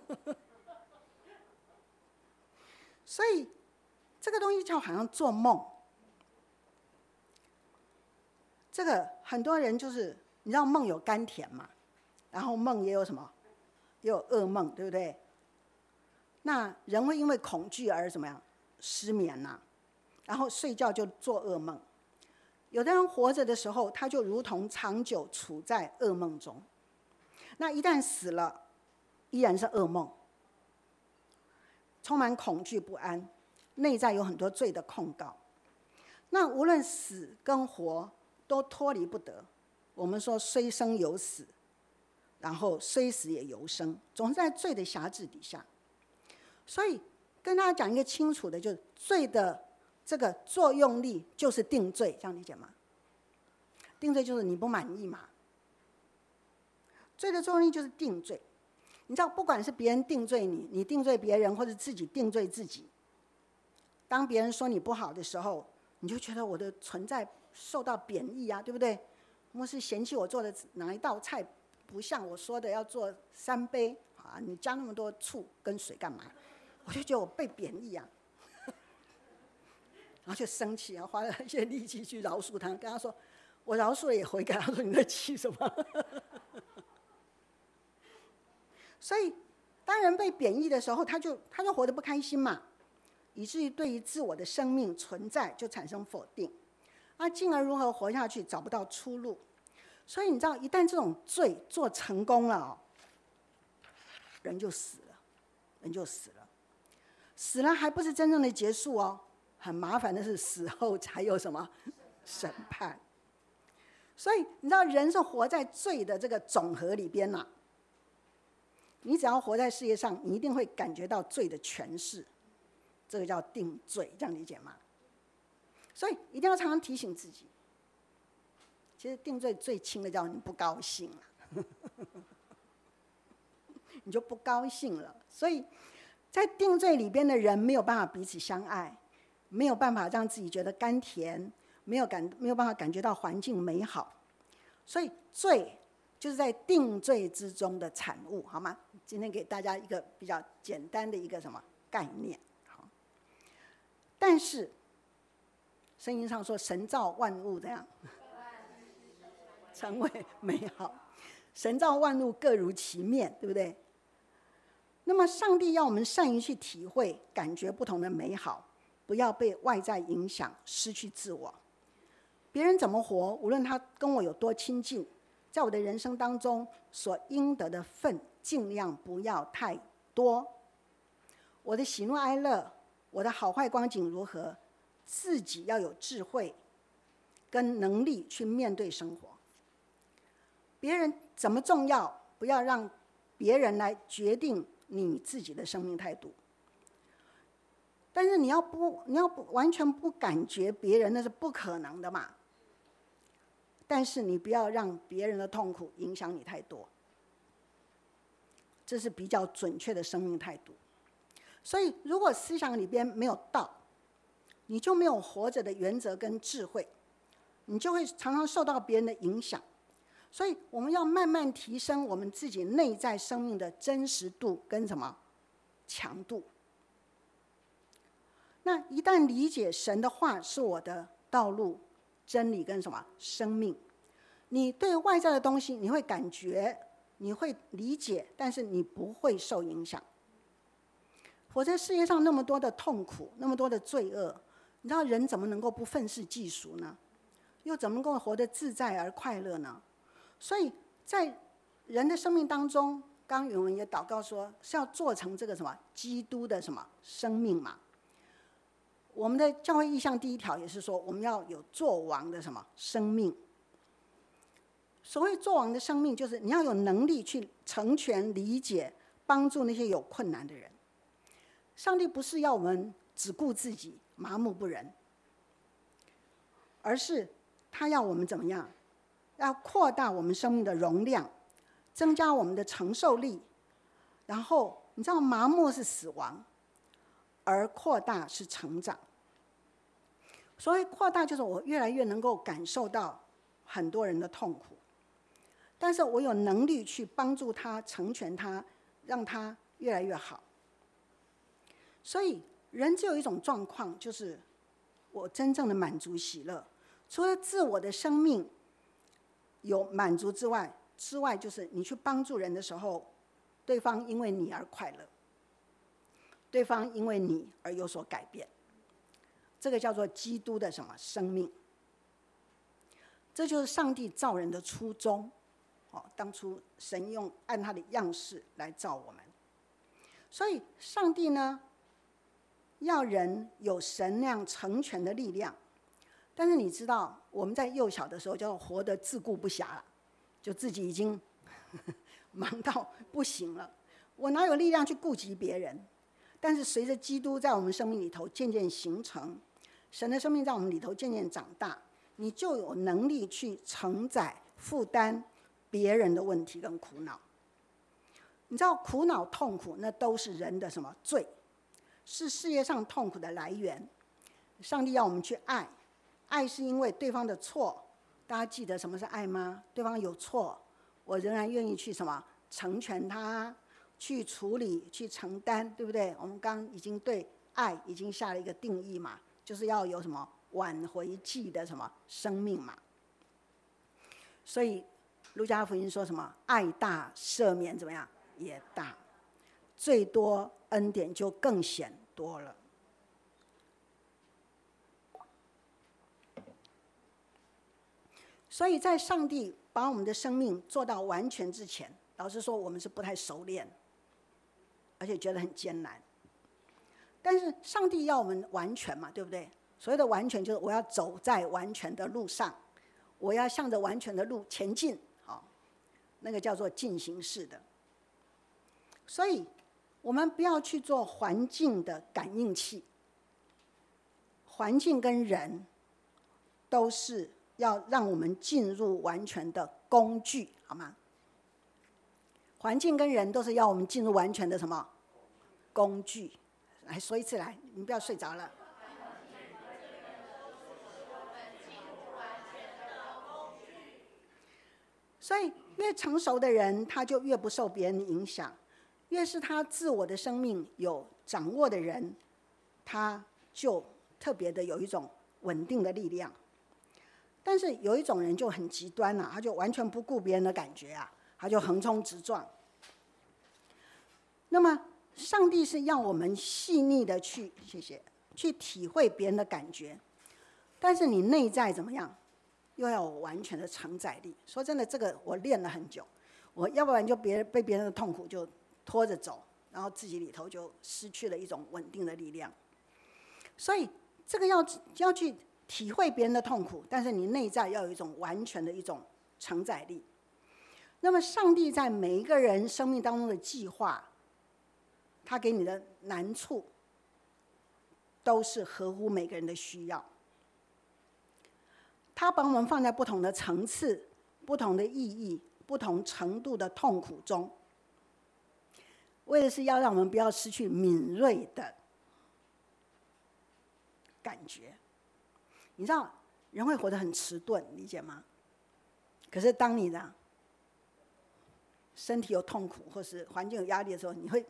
所以这个东西就好像做梦。这个很多人就是，你知道梦有甘甜嘛，然后梦也有什么，也有噩梦，对不对？那人会因为恐惧而怎么样失眠啊，然后睡觉就做噩梦。有的人活着的时候，他就如同长久处在噩梦中，那一旦死了，依然是噩梦，充满恐惧不安，内在有很多罪的控告。那无论死跟活都脱离不得。我们说虽生犹死，然后虽死也犹生，总是在罪的辖制底下。所以跟大家讲一个清楚的，就是罪的这个作用力就是定罪，这样理解吗？定罪就是你不满意嘛。罪的作用力就是定罪。你知道，不管是别人定罪你，你定罪别人，或者自己定罪自己，当别人说你不好的时候，你就觉得我的存在受到贬义啊，对不对？或是嫌弃我做的哪一道菜不像我说的要做3杯啊，你加那么多醋跟水干嘛？我就觉得我被贬义啊，然后就生气，然后花了一些力气去饶恕他，跟他说我饶恕了也悔改。他说你在气什么？所以当人被贬义的时候，他就活得不开心嘛，以至于对于自我的生命存在就产生否定，进而如何活下去找不到出路。所以你知道，一旦这种罪做成功了，人就死了，人就死了。死了还不是真正的结束哦，很麻烦的是死后才有什么审判。所以你知道，人是活在罪的这个总和里边呐。你只要活在世界上，你一定会感觉到罪的权势，这个叫定罪，这样理解吗？所以一定要常常提醒自己，其实定罪最轻的叫你不高兴了，你就不高兴了。所以在定罪里边的人没有办法彼此相爱，没有办法让自己觉得甘甜，没有办法感觉到环境美好。所以罪就是在定罪之中的产物，好吗？今天给大家一个比较简单的一个什么概念。好，但是圣经上说神造万物怎样成为美好，神造万物各如其面，对不对？那么上帝要我们善于去体会感觉不同的美好，不要被外在影响失去自我。别人怎么活，无论他跟我有多亲近，在我的人生当中所应得的份尽量不要太多。我的喜怒哀乐，我的好坏光景如何，自己要有智慧跟能力去面对生活。别人怎么重要，不要让别人来决定你自己的生命态度。但是你要不完全不感觉别人，那是不可能的嘛。但是你不要让别人的痛苦影响你太多，这是比较准确的生命态度。所以如果思想里边没有道，你就没有活着的原则跟智慧，你就会常常受到别人的影响。 所以我们要慢慢提升我们自己内在生命的真实度跟什么强度。那一旦理解神的话是我的道路、真理跟什么生命，你对外在的东西你会感觉，你会理解，但是你不会受影响。否则世界上那么多的痛苦，那么多的罪恶，你知道人怎么能够不愤世嫉俗呢？又怎么能够活得自在而快乐呢？所以在人的生命当中，刚刚允文也祷告说是要做成这个什么基督的什么生命嘛。我们的教会意向第1条也是说，我们要有作王的什么生命。所谓作王的生命，就是你要有能力去成全、理解、帮助那些有困难的人。上帝不是要我们只顾自己、麻木不仁，而是他要我们怎么样？要扩大我们生命的容量，增加我们的承受力。然后你知道，麻木是死亡，而扩大是成长。所谓扩大，就是我越来越能够感受到很多人的痛苦，但是我有能力去帮助他、成全他，让他越来越好。所以人只有一种状况，就是我真正的满足喜乐。除了自我的生命有满足之外，就是你去帮助人的时候，对方因为你而快乐，对方因为你而有所改变。这个叫做基督的什么生命？这就是上帝造人的初衷。当初神按他的样式来造我们，所以上帝呢，要人有神那样成全的力量。但是你知道，我们在幼小的时候叫做活得自顾不暇了，就自己已经忙到不行了，我哪有力量去顾及别人？但是随着基督在我们生命里头渐渐形成，神的生命在我们里头渐渐长大，你就有能力去承载、负担别人的问题跟苦恼。你知道苦恼、痛苦那都是人的什么罪，是世界上痛苦的来源。上帝要我们去爱，爱是因为对方的错。大家记得什么是爱吗？对方有错，我仍然愿意去什么成全他，去处理，去承担，对不对？我们刚已经对爱已经下了一个定义嘛，就是要有什么挽回祭的什么生命嘛。所以路加福音说什么？爱大赦免怎么样也大，最多恩典就更显多了。所以在上帝把我们的生命做到完全之前，老实说我们是不太熟练，而且觉得很艰难。但是上帝要我们完全嘛，对不对？所谓的完全就是我要走在完全的路上，我要向着完全的路前进，那个叫做进行式的。所以我们不要去做环境的感应器，环境跟人都是要让我们进入完全的工具，好吗？环境跟人都是要我们进入完全的什么工具？来说一次来，你不要睡着了。所以越成熟的人，他就越不受别人的影响；越是他自我的生命有掌握的人，他就特别的有一种稳定的力量。但是有一种人就很极端他就完全不顾别人的感觉他就横冲直撞。那么上帝是要我们细腻的去体会别人的感觉，但是你内在怎么样，又要有完全的承载力。说真的，这个我练了很久，我要不然就被别人的痛苦就拖着走，然后自己里头就失去了一种稳定的力量。所以这个要去体会别人的痛苦，但是你内在要有一种完全的一种承载力。那么上帝在每一个人生命当中的计划，他给你的难处都是合乎每个人的需要。他把我们放在不同的层次、不同的意义、不同程度的痛苦中，为的是要让我们不要失去敏锐的感觉。你知道人会活得很迟钝，理解吗？可是当你身体有痛苦或是环境有压力的时候，你会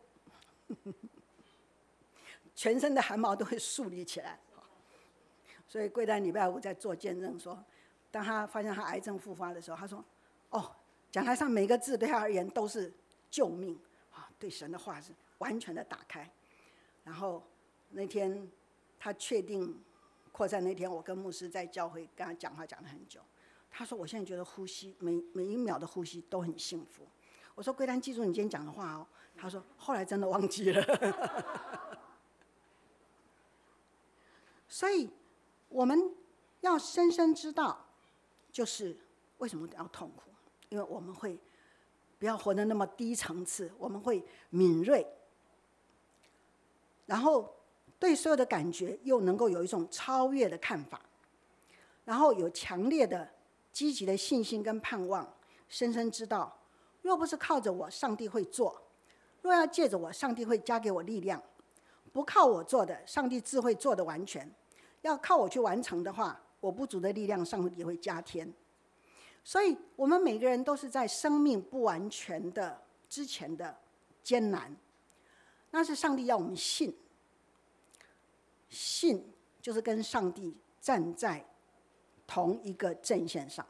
全身的汗毛都会竖立起来。所以贵丹礼拜五在做见证说，当他发现他癌症复发的时候，他说：“哦，讲台上每个字对他而言都是救命啊！”对神的话是完全的打开。然后那天他确定扩散那天，我跟牧师在教会跟他讲话讲了很久。他说：“我现在觉得呼吸每一秒的呼吸都很幸福。”我说：“贵丹，记住你今天讲的话哦。”他说：“后来真的忘记了。”所以我们要深深知道，就是为什么要痛苦，因为我们会不要活得那么低层次，我们会敏锐，然后对所有的感觉又能够有一种超越的看法，然后有强烈的积极的信心跟盼望，深深知道，若不是靠着我，上帝会做；若要借着我，上帝会加给我力量。不靠我做的，上帝自会做的完全；要靠我去完成的话，我不足的力量，上帝会加添。所以我们每个人都是在生命不完全的之前的艰难，那是上帝要我们信，信就是跟上帝站在同一个阵线上，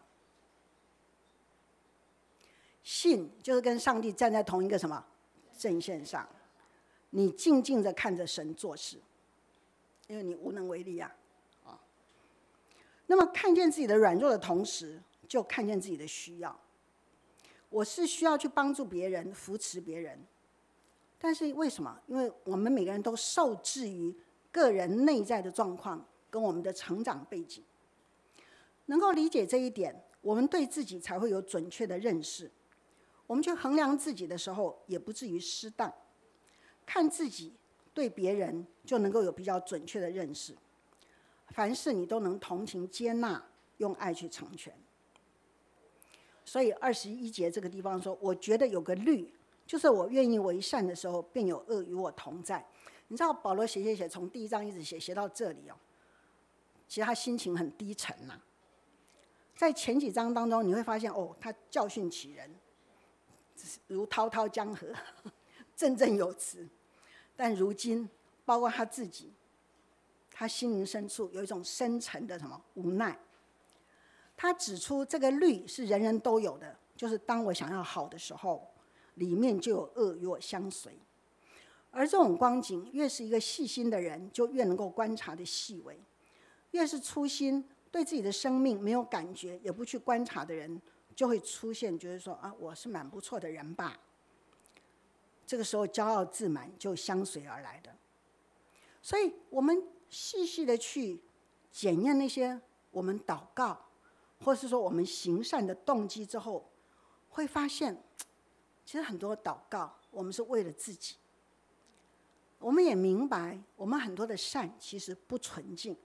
信就是跟上帝站在同一个什么阵线上。你静静地看着神做事，因为你无能为力啊。那么看见自己的软弱的同时，就看见自己的需要。我是需要去帮助别人，扶持别人，但是为什么？因为我们每个人都受制于个人内在的状况跟我们的成长背景。能够理解这一点，我们对自己才会有准确的认识。我们去衡量自己的时候，也不至于失当。看自己对别人就能够有比较准确的认识，凡事你都能同情接纳，用爱去成全。所以21节这个地方说，我觉得有个律，就是我愿意为善的时候，便有恶与我同在。你知道保罗写从第1章一直写到这里哦，其实他心情很低沉呐。在前几章当中你会发现哦，他教训起人，如滔滔江河，振振有词。但如今包括他自己，他心灵深处有一种深沉的什么无奈。他指出这个律是人人都有的，就是当我想要好的时候，里面就有恶与我相随。而这种光景，越是一个细心的人，就越能够观察的细微；越是粗心，对自己的生命没有感觉，也不去观察的人，就会出现觉得说啊，我是蛮不错的人吧。这个时候骄傲自满就相随而来的。所以我们细细的去检验那些我们祷告或是说我们行善的动机之后，会发现其实很多祷告我们是为了自己。我们也明白我们很多的善其实不纯净，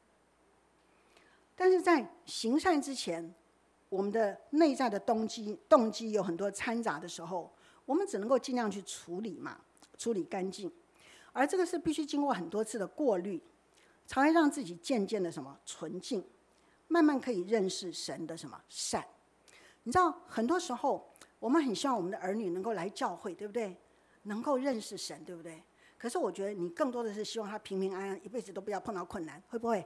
但是在行善之前，我们的内在的动机有很多掺杂的时候，我们只能够尽量去处理嘛，处理干净。而这个是必须经过很多次的过滤，才会让自己渐渐的什么纯净，慢慢可以认识神的什么善。你知道很多时候我们很希望我们的儿女能够来教会，对不对？能够认识神，对不对？可是我觉得你更多的是希望他平平安安，一辈子都不要碰到困难，会不会？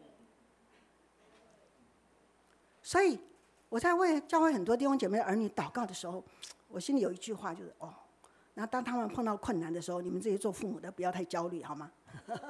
所以我在为教会很多弟兄姐妹的儿女祷告的时候，我心里有一句话，就是哦，然后当他们碰到困难的时候，你们这些做父母的不要太焦虑，好吗？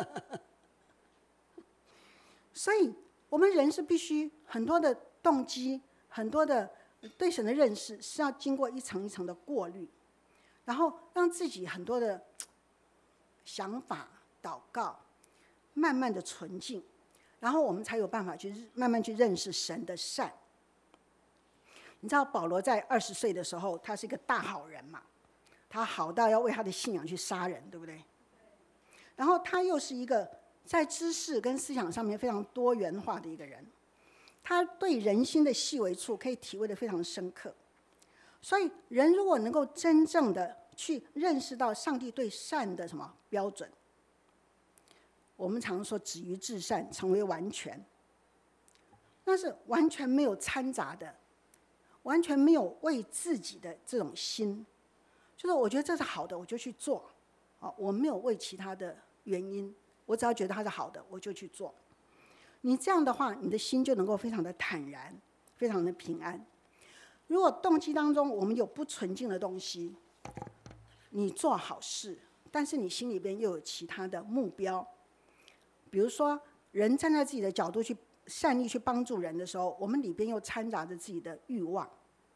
所以我们人是必须很多的动机，很多的对神的认识是要经过一层一层的过滤，然后让自己很多的想法祷告慢慢的纯净，然后我们才有办法去慢慢去认识神的善。你知道保罗在20岁的时候，他是一个大好人嘛，他好到要为他的信仰去杀人，对不对？然后他又是一个在知识跟思想上面非常多元化的一个人，他对人心的细微处可以体会得非常深刻。所以人如果能够真正的去认识到上帝对善的什么标准，我们常说止于至善，成为完全，那是完全没有掺杂的， 完全没有为自己的这种心，就是我觉得这是好的我就去做，我没有为其他的原因，我只要觉得它是好的我就去做。你这样的话，你的心就能够非常的坦然，非常的平安。如果动机当中我们有不纯净的东西，你做好事，但是你心里边又有其他的目标，比如说人站在自己的角度去善意去帮助人的时候，我们里边又掺杂着自己的欲望。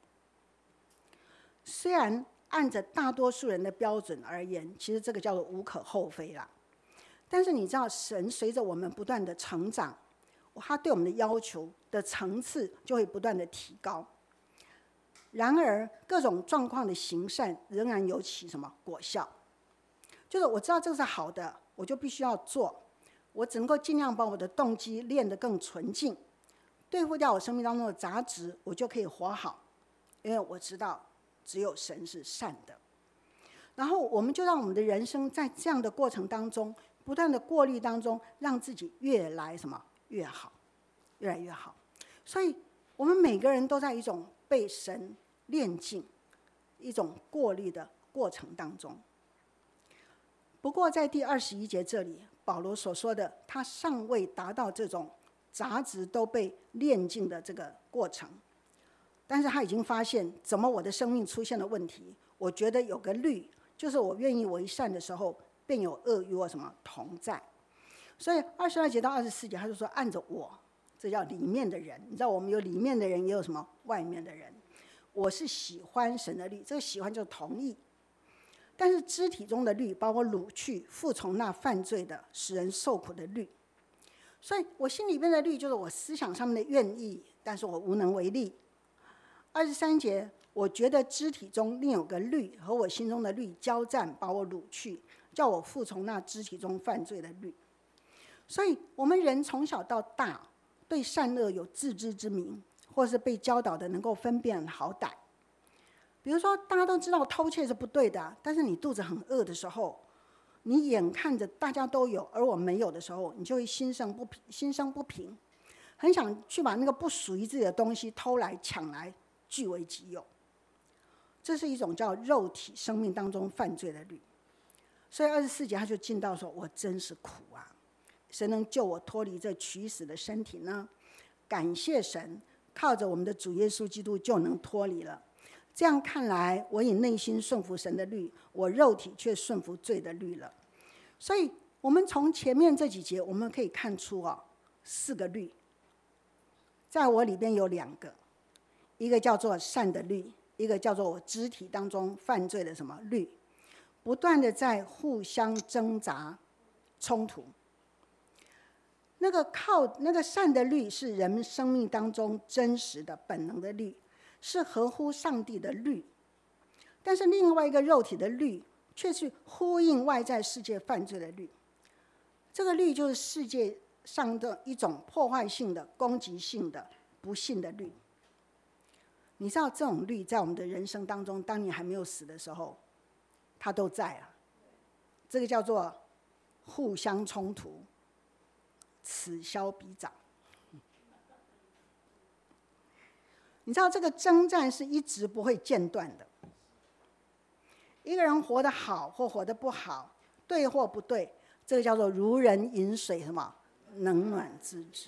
虽然按着大多数人的标准而言，其实这个叫做无可厚非啦。但是你知道，神随着我们不断的成长，他对我们的要求的层次就会不断的提高。然而，各种状况的行善仍然有其什么果效？就是我知道这个是好的，我就必须要做。我只能够尽量把我的动机练得更纯净，对付掉我生命当中的杂质，我就可以活好。因为我知道只有神是善的。然后我们就让我们的人生在这样的过程当中，不断的过滤当中，让自己越来什么越好，越来越好。所以我们每个人都在一种被神炼净、一种过滤的过程当中。不过在第21节这里，保罗所说的，他尚未达到这种杂质都被炼净的这个过程，但是他已经发现，怎么我的生命出现了问题？我觉得有个律，就是我愿意为善的时候，便有恶与我什么同在。所以22节到24节，他就说按着我，这叫里面的人。你知道我们有里面的人，也有什么外面的人。我是喜欢神的律，这个喜欢就是同意。但是肢体中的律把我掳去，服从那犯罪的、使人受苦的律。所以我心里边的律就是我思想上面的愿意，但是我无能为力。23节，我觉得肢体中另有个律和我心中的律交战，把我掳去，叫我服从那肢体中犯罪的律。所以我们人从小到大对善恶有自知之明，或是被教导的能够分辨好歹。比如说大家都知道偷窃是不对的，但是你肚子很饿的时候，你眼看着大家都有而我没有的时候，你就会心生不平，很想去把那个不属于自己的东西偷来抢来据为己有。这是一种叫肉体生命当中犯罪的律。所以24节他就进到说，我真是苦啊，谁能救我脱离这取死的身体呢？感谢神，靠着我们的主耶稣基督就能脱离了。这样看来，我以内心顺服神的律，我肉体却顺服罪的律了。所以我们从前面这几节我们可以看出4个律，在我里边有2个，一个叫做善的律，一个叫做我肢体当中犯罪的什么律，不断的在互相挣扎冲突。那个善的律是人们生命当中真实的本能的律，是合乎上帝的律。但是另外一个肉体的律却是呼应外在世界犯罪的律。这个律就是世界上的一种破坏性的、攻击性的、不信的律。你知道这种律在我们的人生当中，当你还没有死的时候，它都在啊。这个叫做互相冲突，此消彼长。你知道这个征战是一直不会间断的。一个人活得好或活得不好，对或不对，这个叫做如人饮水，什么冷暖自知。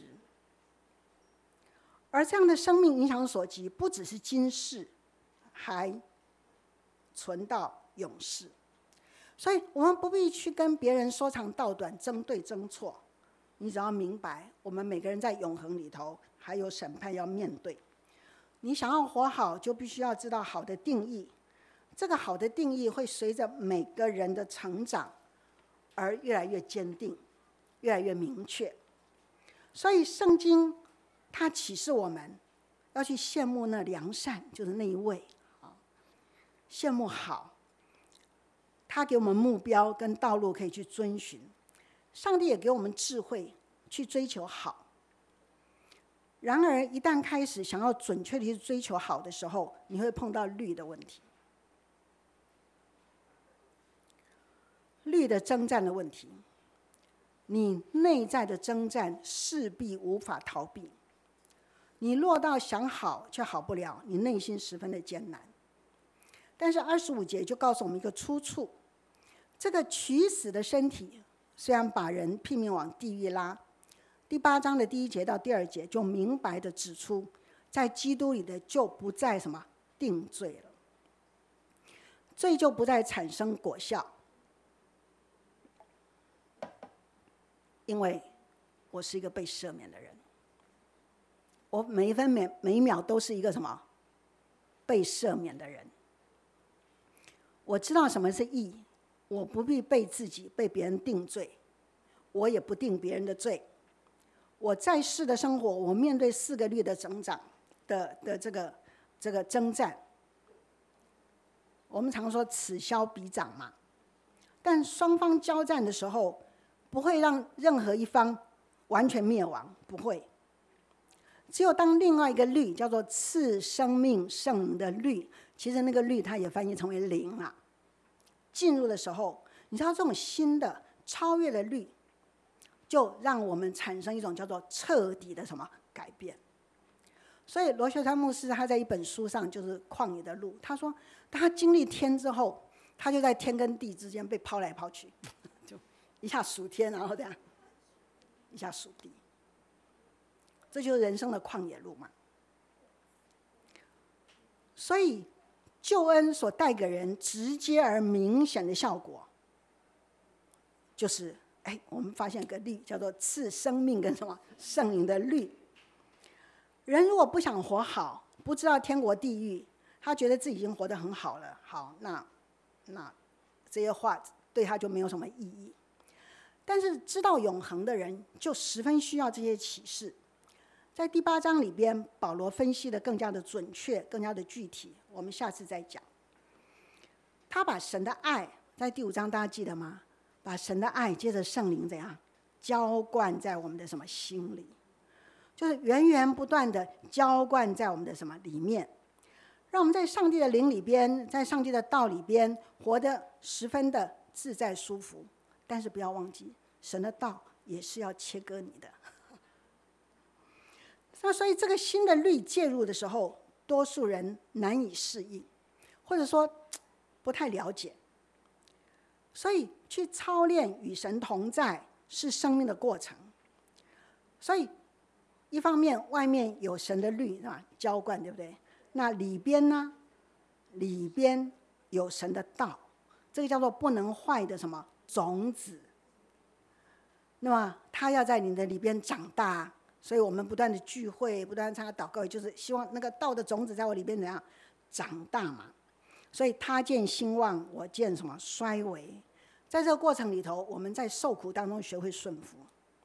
而这样的生命影响所及，不只是今世，还存到永世。所以我们不必去跟别人说长道短、争对争错。你只要明白，我们每个人在永恒里头还有审判要面对。你想要活好，就必须要知道好的定义。这个好的定义会随着每个人的成长而越来越坚定，越来越明确。所以圣经它启示我们要去羡慕那良善，就是那一位羡慕好，他给我们目标跟道路可以去遵循。上帝也给我们智慧去追求好。然而一旦开始想要准确的去追求好的时候，你会碰到律的问题，律的征战的问题。你内在的征战势必无法逃避。 你落到想好却好不了，你内心十分的艰难。但是25节就告诉我们一个出处，这个取死的身体虽然把人拼命往地狱拉，第8章的第1节到第2节就明白的指出，在基督里的就不再什么定罪了，罪就不再产生果效，因为我是一个被赦免的人，我每一分每一秒都是一个什么被赦免的人。我知道什么是义，我不必被自己被别人定罪，我也不定别人的罪。我在世的生活，我面对4个律的增长的这个征战，我们常说此消彼长嘛，但双方交战的时候，不会让任何一方完全灭亡，不会。只有当另外一个律叫做赐生命圣灵的律，其实那个律它也翻译成为灵啊，进入的时候，你知道这种新的超越的律，就让我们产生一种叫做彻底的什么改变。所以罗学川牧师他在一本书上，就是旷野的路，他说当他经历天之后，他就在天跟地之间被抛来抛去，就一下数天，然后这样一下数地，这就是人生的旷野路嘛。所以救恩所带给人直接而明显的效果，就是我们发现一个律叫做赐生命跟什么圣灵的律。人如果不想活好，不知道天国地狱，他觉得自己已经活得很好了，好，那这些话对他就没有什么意义。但是知道永恒的人就十分需要这些启示。在第8章里边，保罗分析的更加的准确，更加的具体，我们下次再讲。他把神的爱，在第5章大家记得吗？把神的爱接着圣灵怎样浇灌在我们的什么心里，就是源源不断的浇灌在我们的什么里面，让我们在上帝的灵里边，在上帝的道里边活得十分的自在舒服。但是不要忘记，神的道也是要切割你的。那所以这个新的律介入的时候，多数人难以适应，或者说不太了解。所以去操练与神同在是生命的过程。所以一方面外面有神的律是吧，浇灌，对不对？那里边呢？里边有神的道，这个叫做不能坏的什么种子。那么它要在你的里边长大，所以我们不断的聚会，不断的参加祷告，就是希望那个道的种子在我里边怎样长大嘛。所以他见兴旺，我见什么衰微。在这个过程里头，我们在受苦当中学会顺服。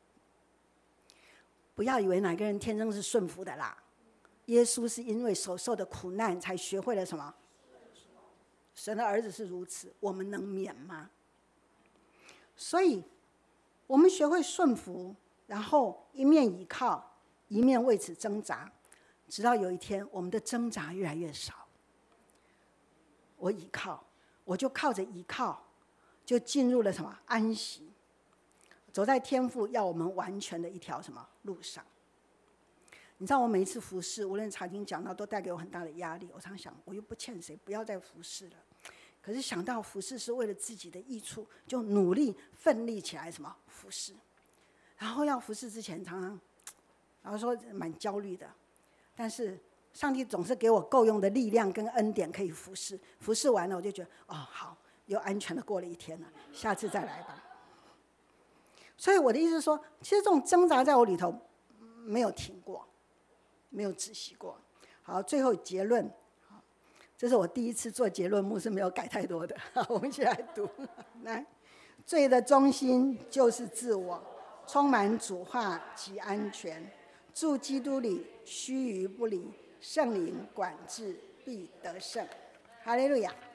不要以为哪个人天生是顺服的啦，耶稣是因为所受的苦难才学会了什么？神的儿子是如此，我们能免吗？所以我们学会顺服，然后一面倚靠，一面为此挣扎，直到有一天我们的挣扎越来越少。我倚靠，我就靠着倚靠，就进入了什么安息，走在天父要我们完全的一条什么路上。你知道我每一次服侍，无论查经讲到，都带给我很大的压力。我常想，我又不欠谁，不要再服侍了。可是想到服侍是为了自己的益处，就努力奋力起来什么服侍。然后要服侍之前，常常然后说蛮焦虑的，但是上帝总是给我够用的力量跟恩典可以服侍。服侍完了，我就觉得好，又安全的过了一天了，下次再来吧。所以我的意思是说，其实这种挣扎在我里头没有停过，没有止息过。好，最后结论，这是我第一次做结论，牧师没有改太多的。我们一起来读。来，罪的中心就是自我，充满主化及安全，住基督里须臾不离，圣灵管制必得胜。哈利路亚。